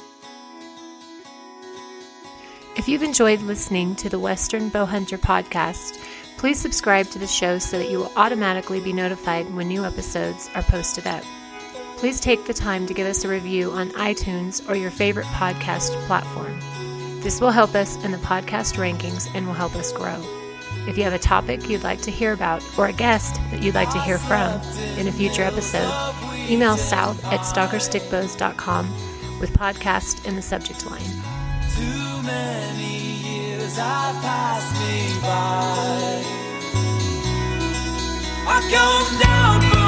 If you've enjoyed listening to the Western Bowhunter podcast, please subscribe to the show so that you will automatically be notified when new episodes are posted up. Please take the time to give us a review on iTunes or your favorite podcast platform. This will help us in the podcast rankings and will help us grow. If you have a topic you'd like to hear about or a guest that you'd like to hear from in a future episode, email south at stalker stick bows dot com with podcast in the subject line. Too many years have passed me by. I come down.